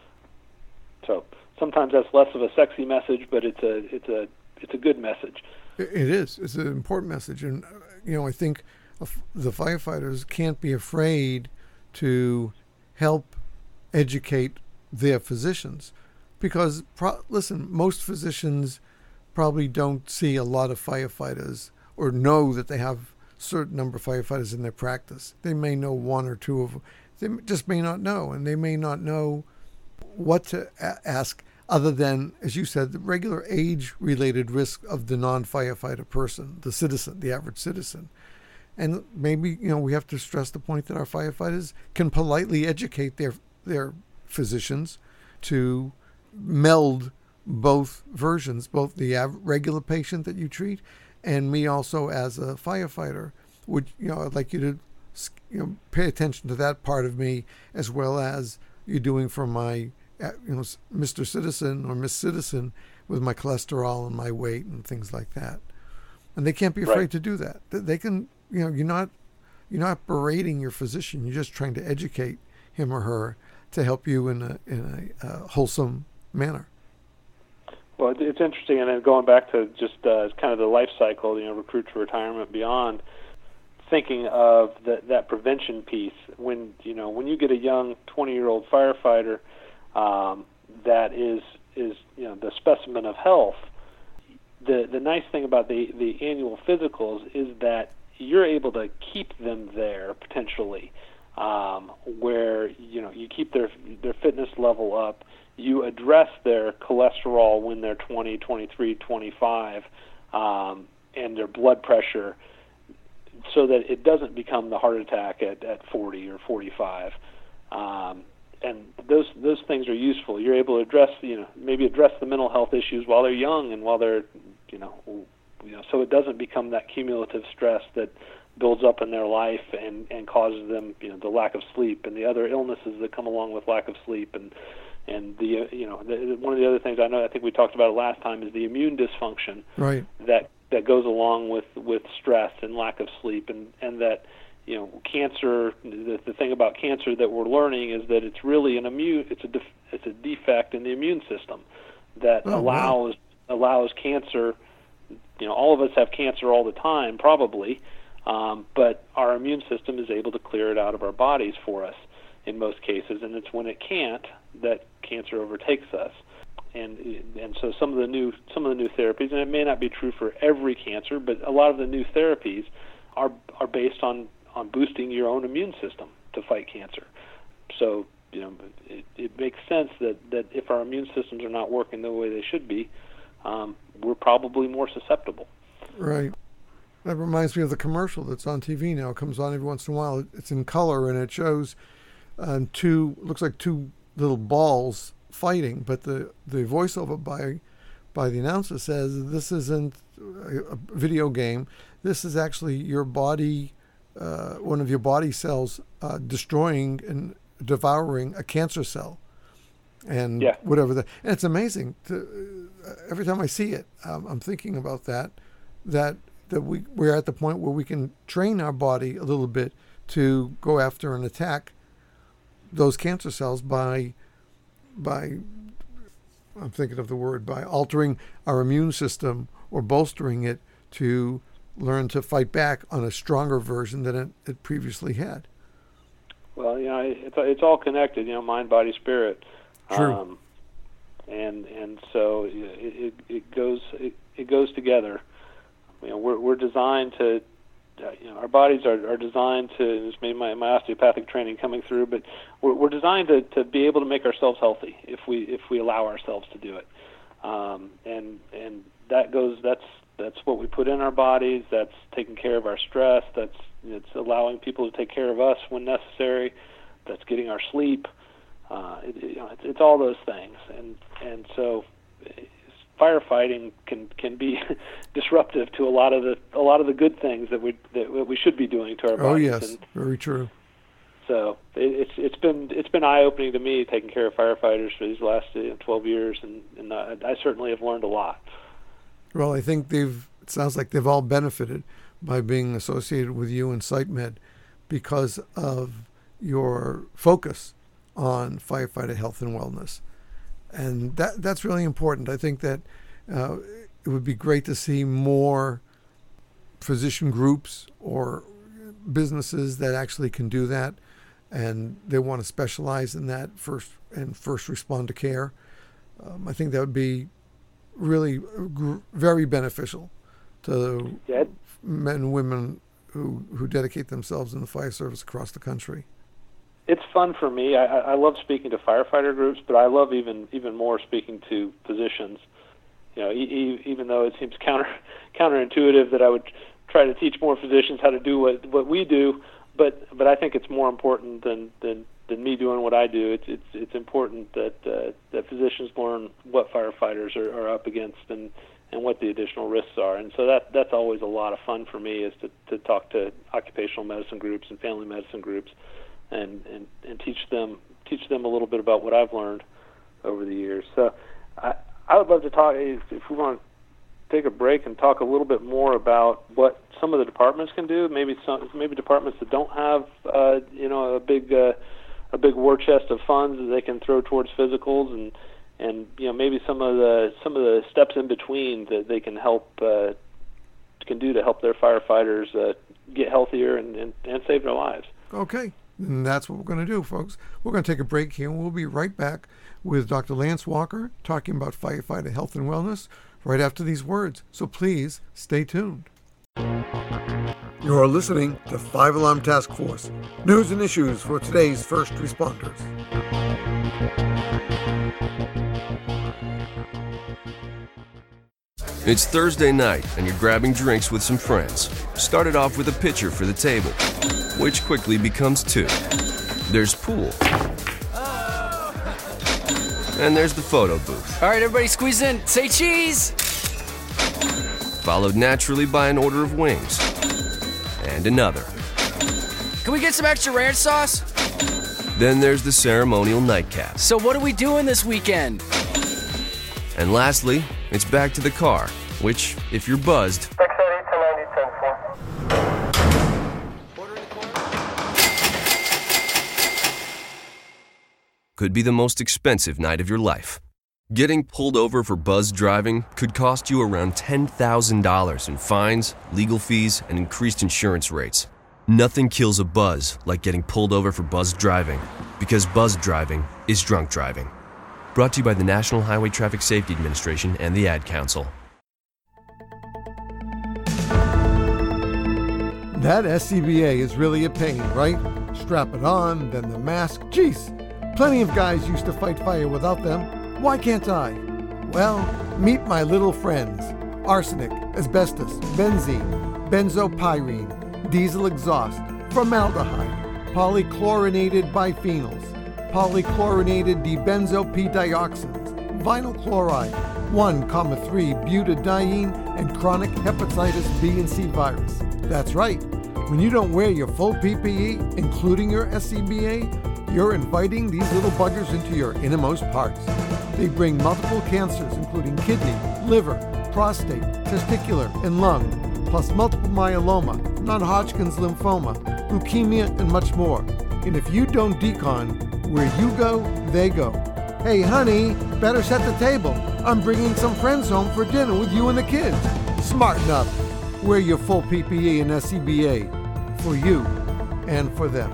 [SPEAKER 3] So sometimes that's less of a sexy message, but it's a good message.
[SPEAKER 1] It is. It's an important message, and I think the firefighters can't be afraid to help educate their physicians, because listen, most physicians probably don't see a lot of firefighters or know that they have certain number of firefighters in their practice. They may know one or two of them. They just may not know, and they may not know what to ask other than, as you said, the regular age-related risk of the non-firefighter person, the citizen, the average citizen. And maybe, we have to stress the point that our firefighters can politely educate their physicians to meld both versions, both the regular patient that you treat and me also as a firefighter. I'd like you to pay attention to that part of me, as well as you're doing for my Mr. Citizen or Miss Citizen with my cholesterol and my weight and things like that. and they can't be afraid
[SPEAKER 3] Right.
[SPEAKER 1] to do that. They can, you're not berating your physician. You're just trying to educate him or her to help you in a wholesome manner.
[SPEAKER 3] Well, it's interesting, and then going back to just kind of the life cycle, recruit to retirement beyond, thinking of that prevention piece. When you get a young 20-year-old firefighter that is the specimen of health, the nice thing about the annual physicals is that you're able to keep them there potentially, where you keep their fitness level up. You address their cholesterol when they're 20, 23, 25, and their blood pressure, so that it doesn't become the heart attack at 40 or 45. And those things are useful. You're able to address, maybe address the mental health issues while they're young and while they're, so it doesn't become that cumulative stress that builds up in their life and causes them, the lack of sleep and the other illnesses that come along with lack of sleep and the one of the other things I think we talked about it last time is the immune dysfunction
[SPEAKER 1] Right.
[SPEAKER 3] that goes along with stress and lack of sleep, and that cancer. The thing about cancer that we're learning is that it's really it's a defect in the immune system that allows cancer. All of us have cancer all the time, probably, but our immune system is able to clear it out of our bodies for us in most cases, and it's when it can't that cancer overtakes us. And so some of the new therapies, and it may not be true for every cancer, but a lot of the new therapies are based on boosting your own immune system to fight cancer. So it makes sense that if our immune systems are not working the way they should be, we're probably more susceptible.
[SPEAKER 1] Right. That reminds me of the commercial that's on TV now. It comes on every once in a while. It's in color, and it shows looks like two little balls fighting, but the voiceover by the announcer says this isn't a video game. This is actually your body, one of your body cells destroying and devouring a cancer cell, and whatever that. And it's amazing. Every time I see it, I'm thinking about that we're at the point where we can train our body a little bit to go after and attack those cancer cells by I'm thinking of the word, by altering our immune system or bolstering it to learn to fight back on a stronger version than it previously had.
[SPEAKER 3] Well, it's all connected, mind, body, spirit.
[SPEAKER 1] True.
[SPEAKER 3] And so it goes together. We're designed to, our bodies are designed to. This made my osteopathic training coming through, but we're designed to be able to make ourselves healthy if we allow ourselves to do it. And that's what we put in our bodies. That's taking care of our stress. It's allowing people to take care of us when necessary. That's getting our sleep. It's all those things, and so firefighting can be disruptive to a lot of the good things that we should be doing to our bodies.
[SPEAKER 1] Oh yes, very true.
[SPEAKER 3] So it's been eye-opening to me taking care of firefighters for these last 12 years, and I certainly have learned a lot.
[SPEAKER 1] Well, I think it sounds like they've all benefited by being associated with you and SiteMed because of your focus on firefighter health and wellness. And that's really important. I think that it would be great to see more physician groups or businesses that actually can do that, and they want to specialize in that first responder care. I think that would be really very beneficial to men and women who dedicate themselves in the fire service across the country.
[SPEAKER 3] It's fun for me. I love speaking to firefighter groups, but I love even more speaking to physicians. Even though it seems counterintuitive that I would try to teach more physicians how to do what we do, but I think it's more important than me doing what I do. It's important that physicians learn what firefighters are up against and what the additional risks are. And so that's always a lot of fun for me, is to talk to occupational medicine groups and family medicine groups and teach them a little bit about what I've learned over the years. So I would love to talk, if we want to take a break and talk a little bit more about what some of the departments can do. Maybe departments that don't have a big war chest of funds that they can throw towards physicals, and maybe some of the steps in between that they can do to help their firefighters get healthier and save their lives.
[SPEAKER 1] Okay. And that's what we're going to do, folks. We're going to take a break here, and we'll be right back with Dr. Lance Walker talking about firefighter health and wellness right after these words. So please stay tuned. You're listening to 5 Alarm Task Force, news and issues for today's first responders.
[SPEAKER 4] It's Thursday night, and you're grabbing drinks with some friends. Started off with a pitcher for the table, which quickly becomes 2. There's pool. And there's the photo booth.
[SPEAKER 5] All right, everybody squeeze in. Say cheese!
[SPEAKER 4] Followed naturally by an order of wings. And another.
[SPEAKER 5] Can we get some extra ranch sauce?
[SPEAKER 4] Then there's the ceremonial nightcap.
[SPEAKER 5] So what are we doing this weekend?
[SPEAKER 4] And lastly, it's back to the car, which, if you're buzzed, could be the most expensive night of your life. Getting pulled over for buzzed driving could cost you around $10,000 in fines, legal fees, and increased insurance rates. Nothing kills a buzz like getting pulled over for buzzed driving, because buzzed driving is drunk driving. Brought to you by the National Highway Traffic Safety Administration and the Ad Council.
[SPEAKER 1] That SCBA is really a pain, right? Strap it on, then the mask. Jeez, plenty of guys used to fight fire without them. Why can't I? Well, meet my little friends. Arsenic, asbestos, benzene, benzopyrene, diesel exhaust, formaldehyde, polychlorinated biphenyls, polychlorinated dibenzopdioxins, vinyl chloride, 1,3-butadiene, and chronic hepatitis B and C virus. That's right. When you don't wear your full PPE, including your SCBA, you're inviting these little buggers into your innermost parts. They bring multiple cancers, including kidney, liver, prostate, testicular, and lung, plus multiple myeloma, non-Hodgkin's lymphoma, leukemia, and much more. And if you don't decon, where you go, they go. Hey, honey, better set the table. I'm bringing some friends home for dinner with you and the kids. Smarten up. Wear your full PPE and SCBA for you and for them.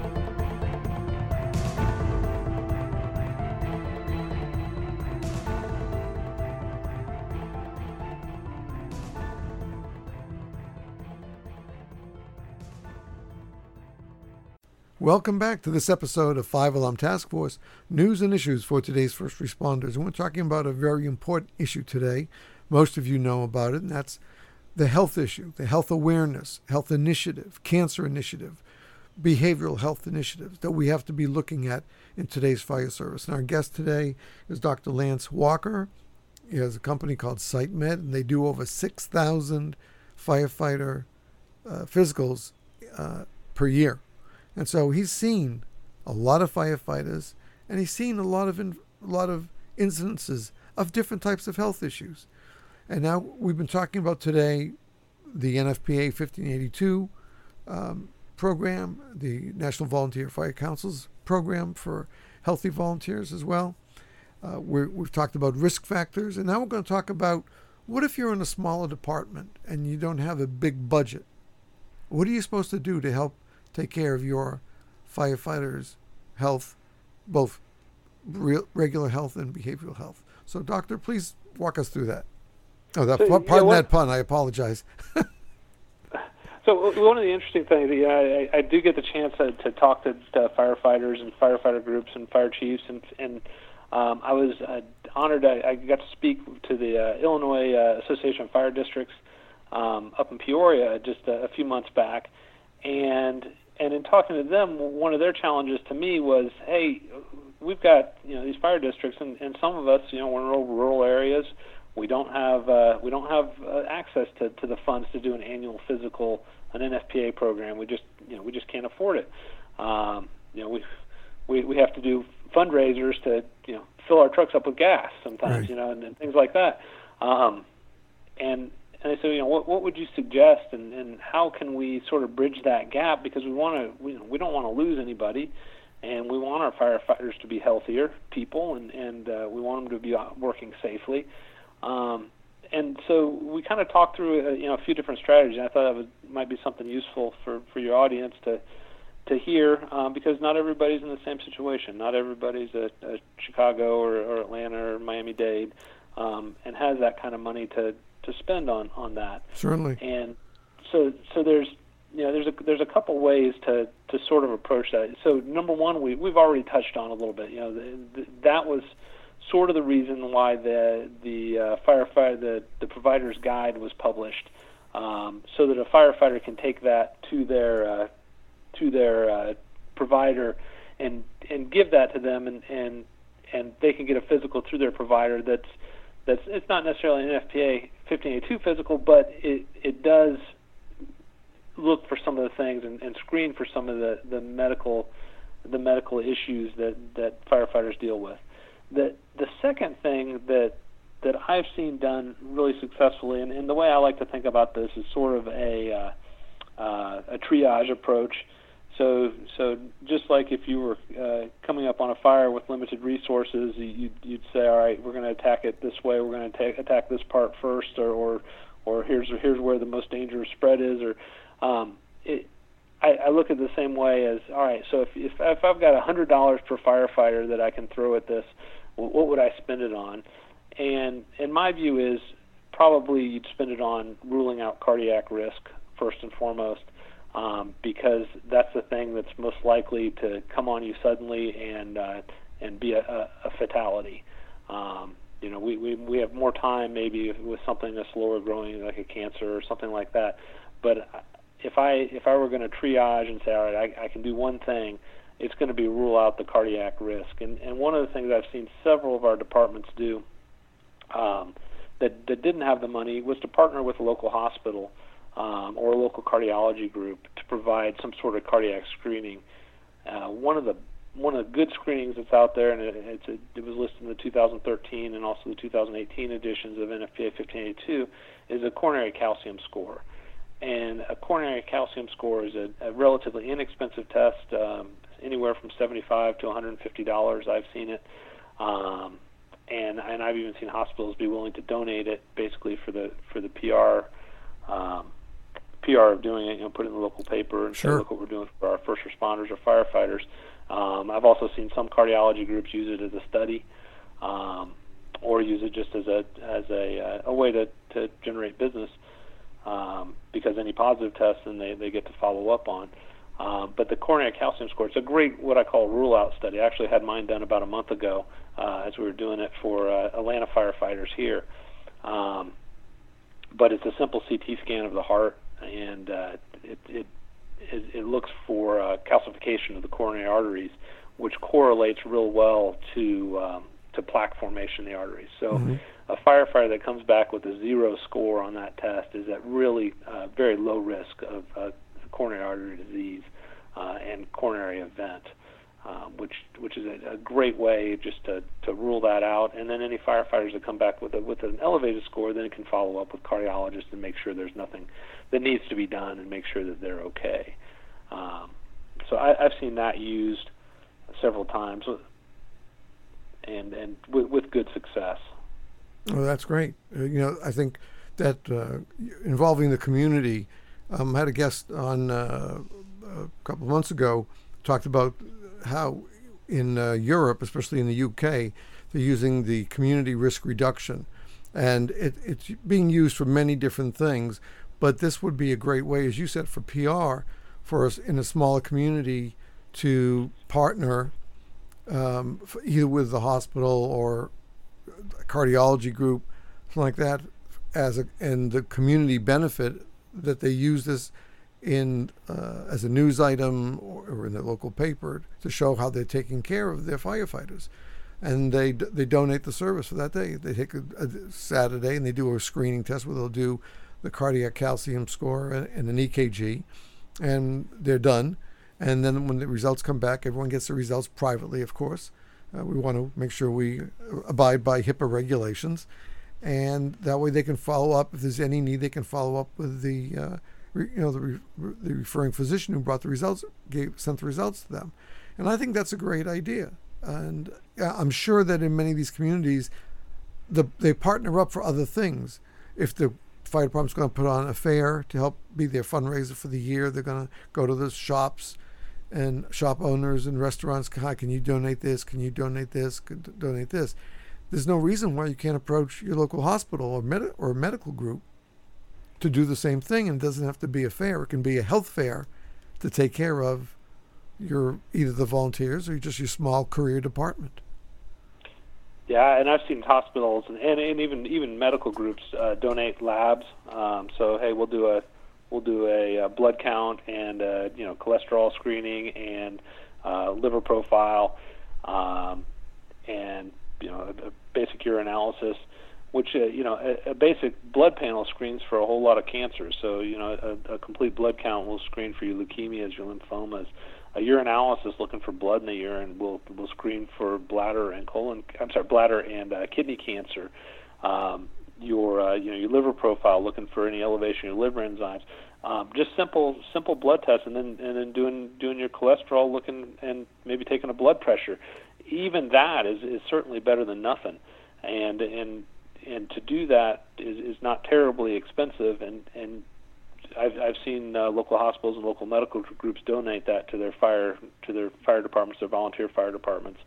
[SPEAKER 1] Welcome back to this episode of 5 Alarm Task Force, news and issues for today's first responders. And we're talking about a very important issue today. Most of you know about it, and that's the health issue, the health awareness, health initiative, cancer initiative, behavioral health initiatives that we have to be looking at in today's fire service. And our guest today is Dr. Lance Walker. He has a company called SiteMed, and they do over 6,000 firefighter physicals per year. And so he's seen a lot of firefighters, and he's seen a lot of incidences of different types of health issues. And now we've been talking about today the NFPA 1582 program, the National Volunteer Fire Council's program for healthy volunteers as well. We've talked about risk factors, and now we're going to talk about what if you're in a smaller department and you don't have a big budget? What are you supposed to do to help take care of your firefighters' health, both regular health and behavioral health? So, Doctor, please walk us through that. Oh, pardon that pun. I apologize.
[SPEAKER 3] So one of the interesting things, I do get the chance to talk to firefighters and firefighter groups and fire chiefs, and I was honored. I got to speak to the Illinois Association of Fire Districts up in Peoria just a few months back, and in talking to them, one of their challenges to me was, hey, we've got these fire districts, and some of us, we're in rural areas. We don't have access to the funds to do an annual physical, an NFPA program. We just can't afford it. We have to do fundraisers to fill our trucks up with gas sometimes,
[SPEAKER 1] right.
[SPEAKER 3] And things like that. and I said, what would you suggest, and how can we sort of bridge that gap, because we don't want to lose anybody, and we want our firefighters to be healthier people, and we want them to be working safely. And so we kind of talked through a few different strategies. And I thought that might be something useful for your audience to hear, because not everybody's in the same situation. Not everybody's a Chicago or Atlanta or Miami-Dade, and has that kind of money to spend on that.
[SPEAKER 1] Certainly.
[SPEAKER 3] And so there's a couple ways to sort of approach that. So number one, we've already touched on a little bit. That was sort of the reason why the firefighter the provider's guide was published, so that a firefighter can take that to their provider and give that to them, and they can get a physical through their provider. That's it's not necessarily an NFPA 1582 physical, but it does look for some of the things and screen for some of the medical issues that firefighters deal with. The second thing that I've seen done really successfully, and the way I like to think about this is sort of a triage approach. So just like if you were coming up on a fire with limited resources, you'd say, all right, we're going to attack it this way. We're going to attack this part first, or here's where the most dangerous spread is. Or I look at it the same way as, all right, so if I've got $100 per firefighter that I can throw at this, what would I spend it on? And my view is probably you'd spend it on ruling out cardiac risk first and foremost. Because that's the thing that's most likely to come on you suddenly and be a fatality. We have more time maybe with something that's slower growing, like a cancer or something like that. But if I were going to triage and say, all right, I can do one thing, it's going to be rule out the cardiac risk. And one of the things I've seen several of our departments do that didn't have the money was to partner with a local hospital or a local cardiology group to provide some sort of cardiac screening. One of the good screenings that's out there, and it was listed in the 2013 and also the 2018 editions of NFPA 1582, is a coronary calcium score. And a coronary calcium score is a relatively inexpensive test, anywhere from $75 to $150. I've seen it, and I've even seen hospitals be willing to donate it, basically for the PR. PR of doing it, put it in the local paper and say, look what we're doing for our first responders or firefighters. I've also seen some cardiology groups use it as a study, or use it just as a way to generate business, because any positive tests then they get to follow up on. But the coronary calcium score, it's a great what I call rule-out study. I actually had mine done about a month ago as we were doing it for Atlanta firefighters here. But it's a simple CT scan of the heart, and it looks for calcification of the coronary arteries, which correlates real well to plaque formation in the arteries. So a firefighter that comes back with a 0 score on that test is at really very low risk of coronary artery disease and coronary event, which is a great way just to rule that out. And then any firefighters that come back with an elevated score, then it can follow up with cardiologists and make sure there's nothing that needs to be done and make sure that they're okay. So I've seen that used several times, and with good success.
[SPEAKER 1] Oh, that's great. I think that involving the community. I had a guest on a couple of months ago, talked about how in Europe, especially in the UK, they're using the community risk reduction. And it's being used for many different things, but this would be a great way, as you said, for PR, for us in a smaller community to partner either with the hospital or a cardiology group, something like that, and the community benefit that they use this in as a news item or in the local paper to show how they're taking care of their firefighters. And they donate the service for that day. They take a Saturday and they do a screening test where they'll do the cardiac calcium score and an EKG, and they're done. And then when the results come back, everyone gets the results privately, of course. We want to make sure we abide by HIPAA regulations. and that way they can follow up if there's any need. They can follow up with the referring physician who brought the results, sent the results to them, and I think that's a great idea. And I'm sure that in many of these communities, they partner up for other things. If the fire department's going to put on a fair to help be their fundraiser for the year, they're going to go to the shops and shop owners and restaurants. Hi, can you donate this? Can you donate this? Donate this? There's no reason why you can't approach your local hospital or medical group to do the same thing. And it doesn't have to be a fair. It can be a health fair to take care of either the volunteers or just your small career department.
[SPEAKER 3] Yeah, and I've seen hospitals and even medical groups donate labs. So hey, we'll do a blood count and cholesterol screening and liver profile, and a basic urinalysis, which a basic blood panel screens for a whole lot of cancers. So a complete blood count will screen for your leukemias, your lymphomas. A urinalysis looking for blood in the urine will screen for bladder and kidney cancer. Your liver profile looking for any elevation of your liver enzymes. Just simple blood tests, and then doing your cholesterol, looking and maybe taking a blood pressure. Even that is certainly better than nothing, and to do that is not terribly expensive, and I've seen local hospitals and local medical groups donate that to their fire departments, their volunteer fire departments,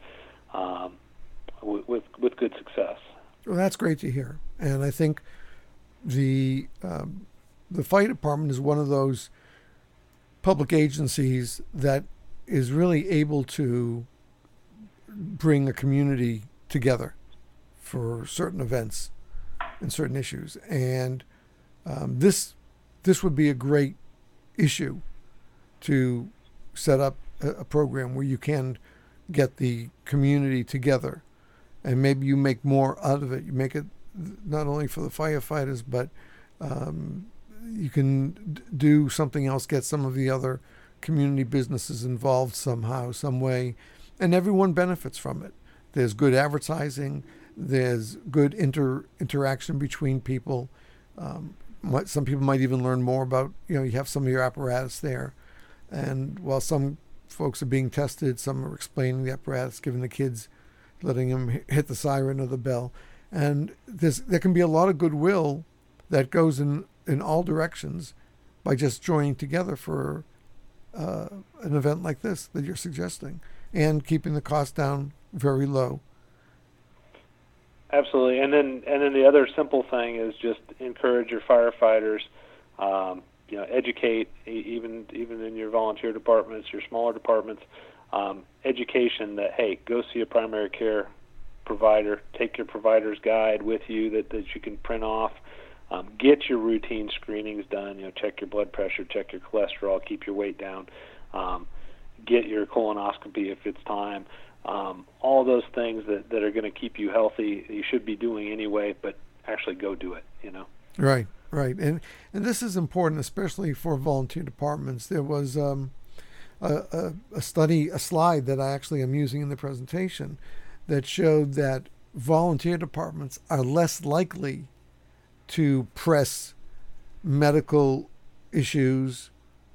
[SPEAKER 3] with good success.
[SPEAKER 1] Well, that's great to hear, and I think the fire department is one of those public agencies that is really able to bring a community together for certain events and certain issues, and this would be a great issue to set up a program where you can get the community together, and maybe you make more out of it. You make it not only for the firefighters, but you can do something else, get some of the other community businesses involved somehow, some way, and everyone benefits from it. There's good advertising. There's good interaction between people. Some people might even learn more about, you have some of your apparatus there. And while some folks are being tested, some are explaining the apparatus, giving the kids, letting them hit the siren or the bell. And there can be a lot of goodwill that goes in all directions by just joining together for an event like this that you're suggesting, and keeping the cost down very low.
[SPEAKER 3] Absolutely, and then the other simple thing is just encourage your firefighters. Educate even in your volunteer departments, your smaller departments. Education that, hey, go see a primary care provider. Take your provider's guide with you that you can print off. Get your routine screenings done. Check your blood pressure, check your cholesterol, keep your weight down. Get your colonoscopy if it's time. All those things that are going to keep you healthy, you should be doing anyway, but actually go do it,
[SPEAKER 1] Right. And this is important, especially for volunteer departments. There was a slide that I actually am using in the presentation that showed that volunteer departments are less likely to press medical issues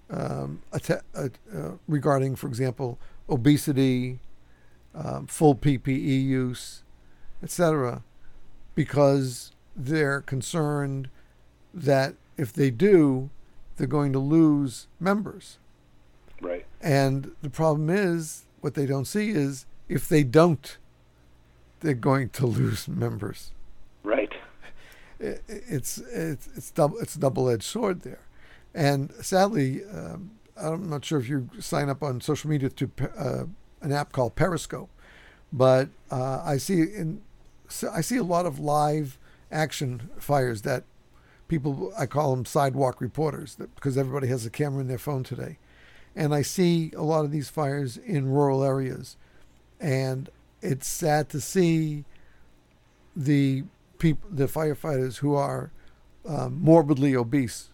[SPEAKER 1] regarding, for example, obesity, full PPE use, etc., because they're concerned that if they do, they're going to lose members.
[SPEAKER 3] Right.
[SPEAKER 1] And the problem is, what they don't see is, if they don't, they're going to lose members.
[SPEAKER 3] Right.
[SPEAKER 1] It's a double-edged sword there. And sadly, I'm not sure if you sign up on social media to an app called Periscope, but I see a lot of live action fires that people, I call them sidewalk reporters, because everybody has a camera in their phone today. And I see a lot of these fires in rural areas, and it's sad to see the firefighters who are morbidly obese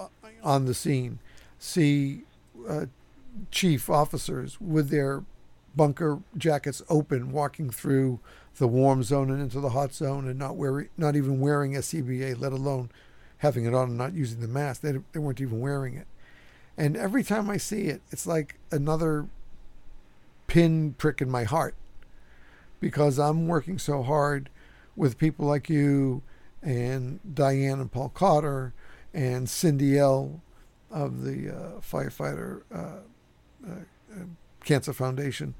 [SPEAKER 1] on the scene, see chief officers with their bunker jackets open, walking through the warm zone and into the hot zone, and not even wearing a CBA, let alone having it on and not using the mask. They weren't even wearing it. And every time I see it, it's like another pin prick in my heart, because I'm working so hard with people like you and Diane and Paul Cotter and Cindy L. of the Firefighter Cancer Foundation,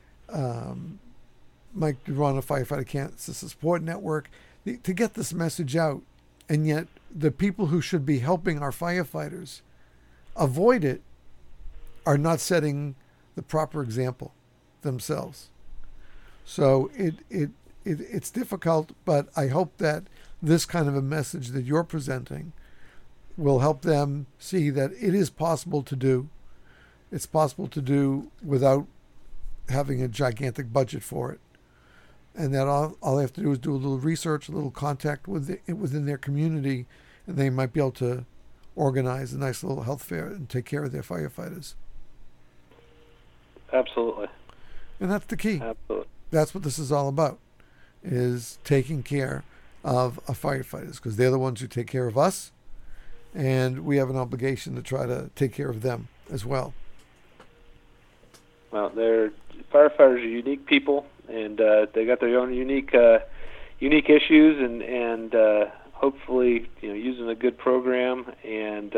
[SPEAKER 1] Mike Duran of Firefighter Cancer Support Network, to get this message out. And yet the people who should be helping our firefighters avoid it are not setting the proper example themselves. So it's difficult, but I hope that this kind of a message that you're presenting will help them see that it is possible to do. It's possible to do without having a gigantic budget for it. And that all they have to do is do a little research, a little contact within their community, and they might be able to organize a nice little health fair and take care of their firefighters.
[SPEAKER 3] Absolutely.
[SPEAKER 1] And that's the key.
[SPEAKER 3] Absolutely.
[SPEAKER 1] That's what this is all about, is taking care of our firefighters, because they're the ones who take care of us, and we have an obligation to try to take care of them as well.
[SPEAKER 3] Well, firefighters are unique people, and they got their own unique issues, and hopefully, using a good program and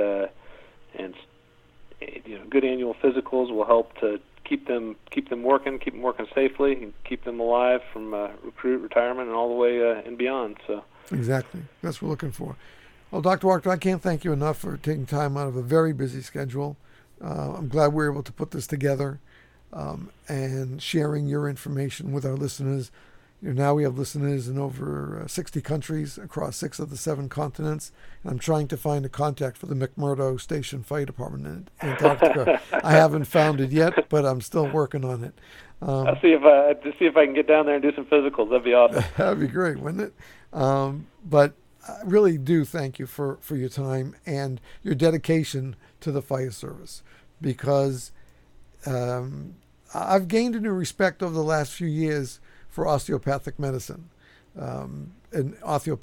[SPEAKER 3] good annual physicals will help to keep them working safely, and keep them alive from recruit, retirement, and all the way and beyond. So
[SPEAKER 1] exactly, that's what we're looking for. Well, Dr. Wachter, I can't thank you enough for taking time out of a very busy schedule. I'm glad we were able to put this together and sharing your information with our listeners. Now we have listeners in over 60 countries across 6 of the 7 continents. And I'm trying to find a contact for the McMurdo Station Fire Department in Antarctica. I haven't found it yet, but I'm still working on it.
[SPEAKER 3] I'll see if I can get down there and do some physicals. That'd be awesome.
[SPEAKER 1] That'd be great, wouldn't it? But I really do thank you for your time and your dedication to the fire service, because I've gained a new respect over the last few years for osteopathic medicine and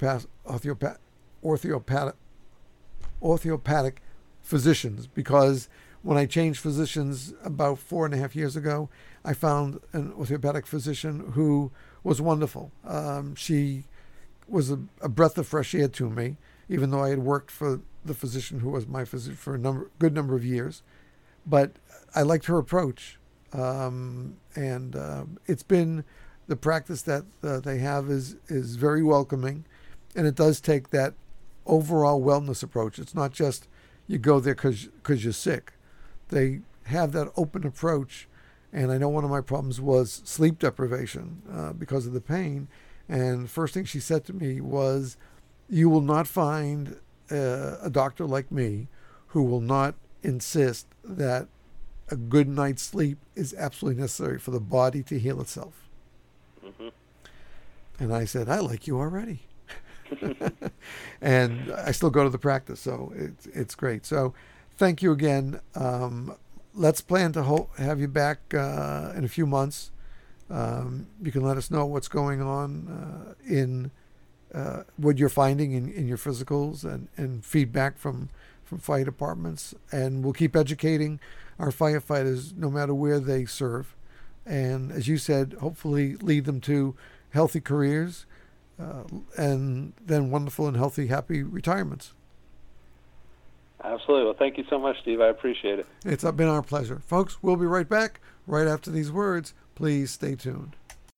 [SPEAKER 1] orthopedic physicians, because when I changed physicians about 4.5 years ago, I found an orthopedic physician who was wonderful. She was a breath of fresh air to me, even though I had worked for the physician who was my physician for a good number of years. But I liked her approach. And it's been the practice that they have is very welcoming, and it does take that overall wellness approach. It's not just you go there because you're sick. They have that open approach, and I know one of my problems was sleep deprivation because of the pain. And the first thing she said to me was, you will not find a doctor like me who will not insist that a good night's sleep is absolutely necessary for the body to heal itself. Mm-hmm. And I said, I like you already. And I still go to the practice, so it's great. So thank you again. Let's plan to have you back in a few months. You can let us know what's going on in what you're finding in your physicals and feedback from fire departments. And we'll keep educating our firefighters no matter where they serve. And as you said, hopefully lead them to healthy careers and then wonderful and healthy, happy retirements.
[SPEAKER 3] Absolutely. Well, thank you so much, Steve. I appreciate it.
[SPEAKER 1] It's been our pleasure. Folks, we'll be right back right after these words. Please stay tuned.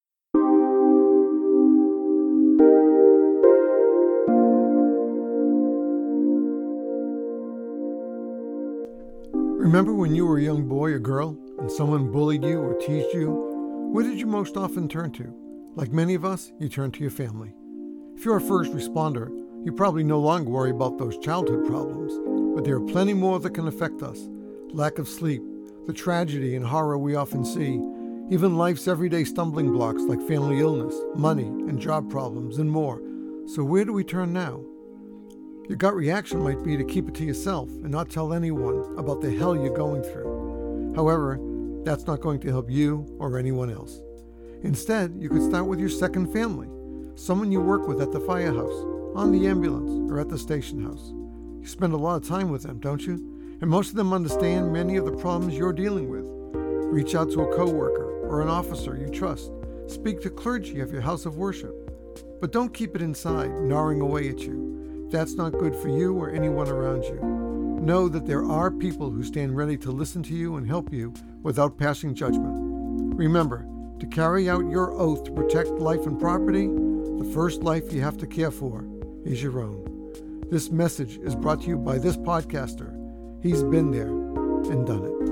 [SPEAKER 1] Remember when you were a young boy or girl and someone bullied you or teased you? Where did you most often turn to? Like many of us, you turn to your family. If you're a first responder, you probably no longer worry about those childhood problems, but there are plenty more that can affect us. Lack of sleep, the tragedy and horror we often see, even life's everyday stumbling blocks like family illness, money, and job problems, and more. So where do we turn now? Your gut reaction might be to keep it to yourself and not tell anyone about the hell you're going through. However, That's not going to help you or anyone else. Instead, you could start with your second family, someone you work with at the firehouse, on the ambulance, or at the station house. You spend a lot of time with them, don't you? And most of them understand many of the problems you're dealing with. Reach out to a coworker or an officer you trust. Speak to clergy of your house of worship. But don't keep it inside, gnawing away at you. That's not good for you or anyone around you. Know that there are people who stand ready to listen to you and help you without passing judgment. Remember, to carry out your oath to protect life and property, the first life you have to care for is your own. This message is brought to you by this podcaster. He's been there and done it.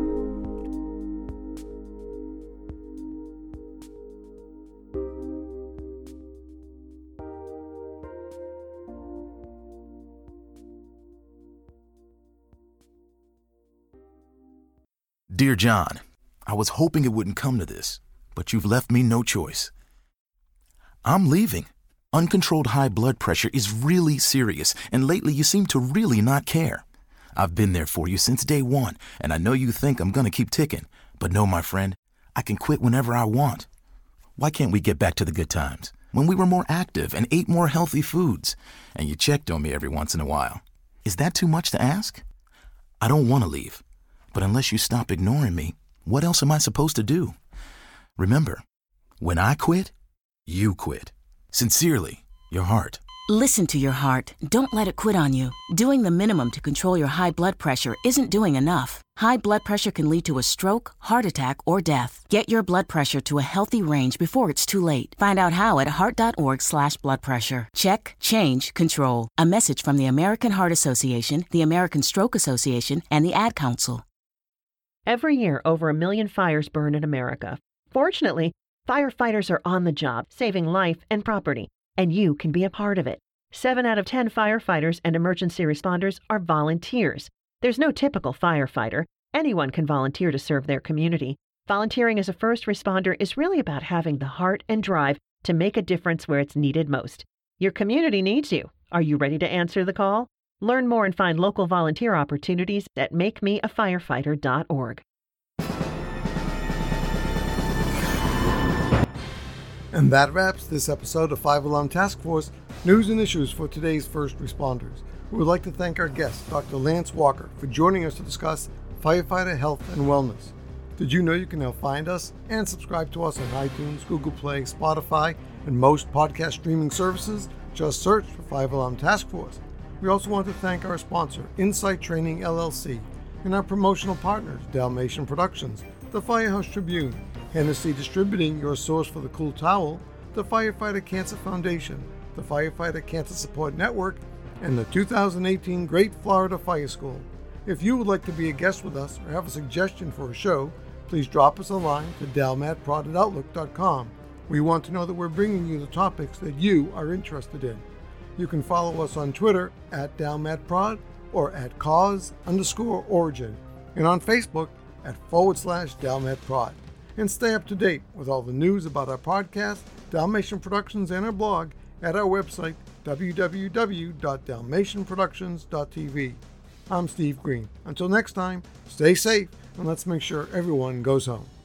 [SPEAKER 6] Dear John, I was hoping it wouldn't come to this, but you've left me no choice. I'm leaving. Uncontrolled high blood pressure is really serious, and lately you seem to really not care. I've been there for you since day one, and I know you think I'm gonna keep ticking, but no, my friend, I can quit whenever I want. Why can't we get back to the good times, when we were more active and ate more healthy foods, and you checked on me every once in a while? Is that too much to ask? I don't want to leave, but unless you stop ignoring me, what else am I supposed to do? Remember, when I quit, you quit. Sincerely, your heart.
[SPEAKER 7] Listen to your heart. Don't let it quit on you. Doing the minimum to control your high blood pressure isn't doing enough. High blood pressure can lead to a stroke, heart attack, or death. Get your blood pressure to a healthy range before it's too late. Find out how at heart.org/bloodpressure. Check, change, control. A message from the American Heart Association, the American Stroke Association, and the Ad Council.
[SPEAKER 8] Every year, over 1 million fires burn in America. Fortunately, firefighters are on the job, saving life and property, and you can be a part of it. 7 out of 10 firefighters and emergency responders are volunteers. There's no typical firefighter. Anyone can volunteer to serve their community. Volunteering as a first responder is really about having the heart and drive to make a difference where it's needed most. Your community needs you. Are you ready to answer the call? Learn more and find local volunteer opportunities at makemeafirefighter.org.
[SPEAKER 1] And that wraps this episode of 5 Alarm Task Force News and Issues for today's first responders. We would like to thank our guest, Dr. Lance Walker, for joining us to discuss firefighter health and wellness. Did you know you can now find us and subscribe to us on iTunes, Google Play, Spotify, and most podcast streaming services? Just search for 5 Alarm Task Force. We also want to thank our sponsor, Insight Training LLC, and our promotional partners, Dalmatian Productions, the Firehouse Tribune, Hennessy Distributing, your source for the cool towel, the Firefighter Cancer Foundation, the Firefighter Cancer Support Network, and the 2018 Great Florida Fire School. If you would like to be a guest with us or have a suggestion for a show, please drop us a line to dalmatprod@outlook.com. We want to know that we're bringing you the topics that you are interested in. You can follow us on Twitter at dalmatprod or at cause_origin, and on Facebook at /dalmatprod. And stay up to date with all the news about our podcast, Dalmatian Productions, and our blog at our website, www.dalmatianproductions.tv. I'm Steve Green. Until next time, stay safe, and let's make sure everyone goes home.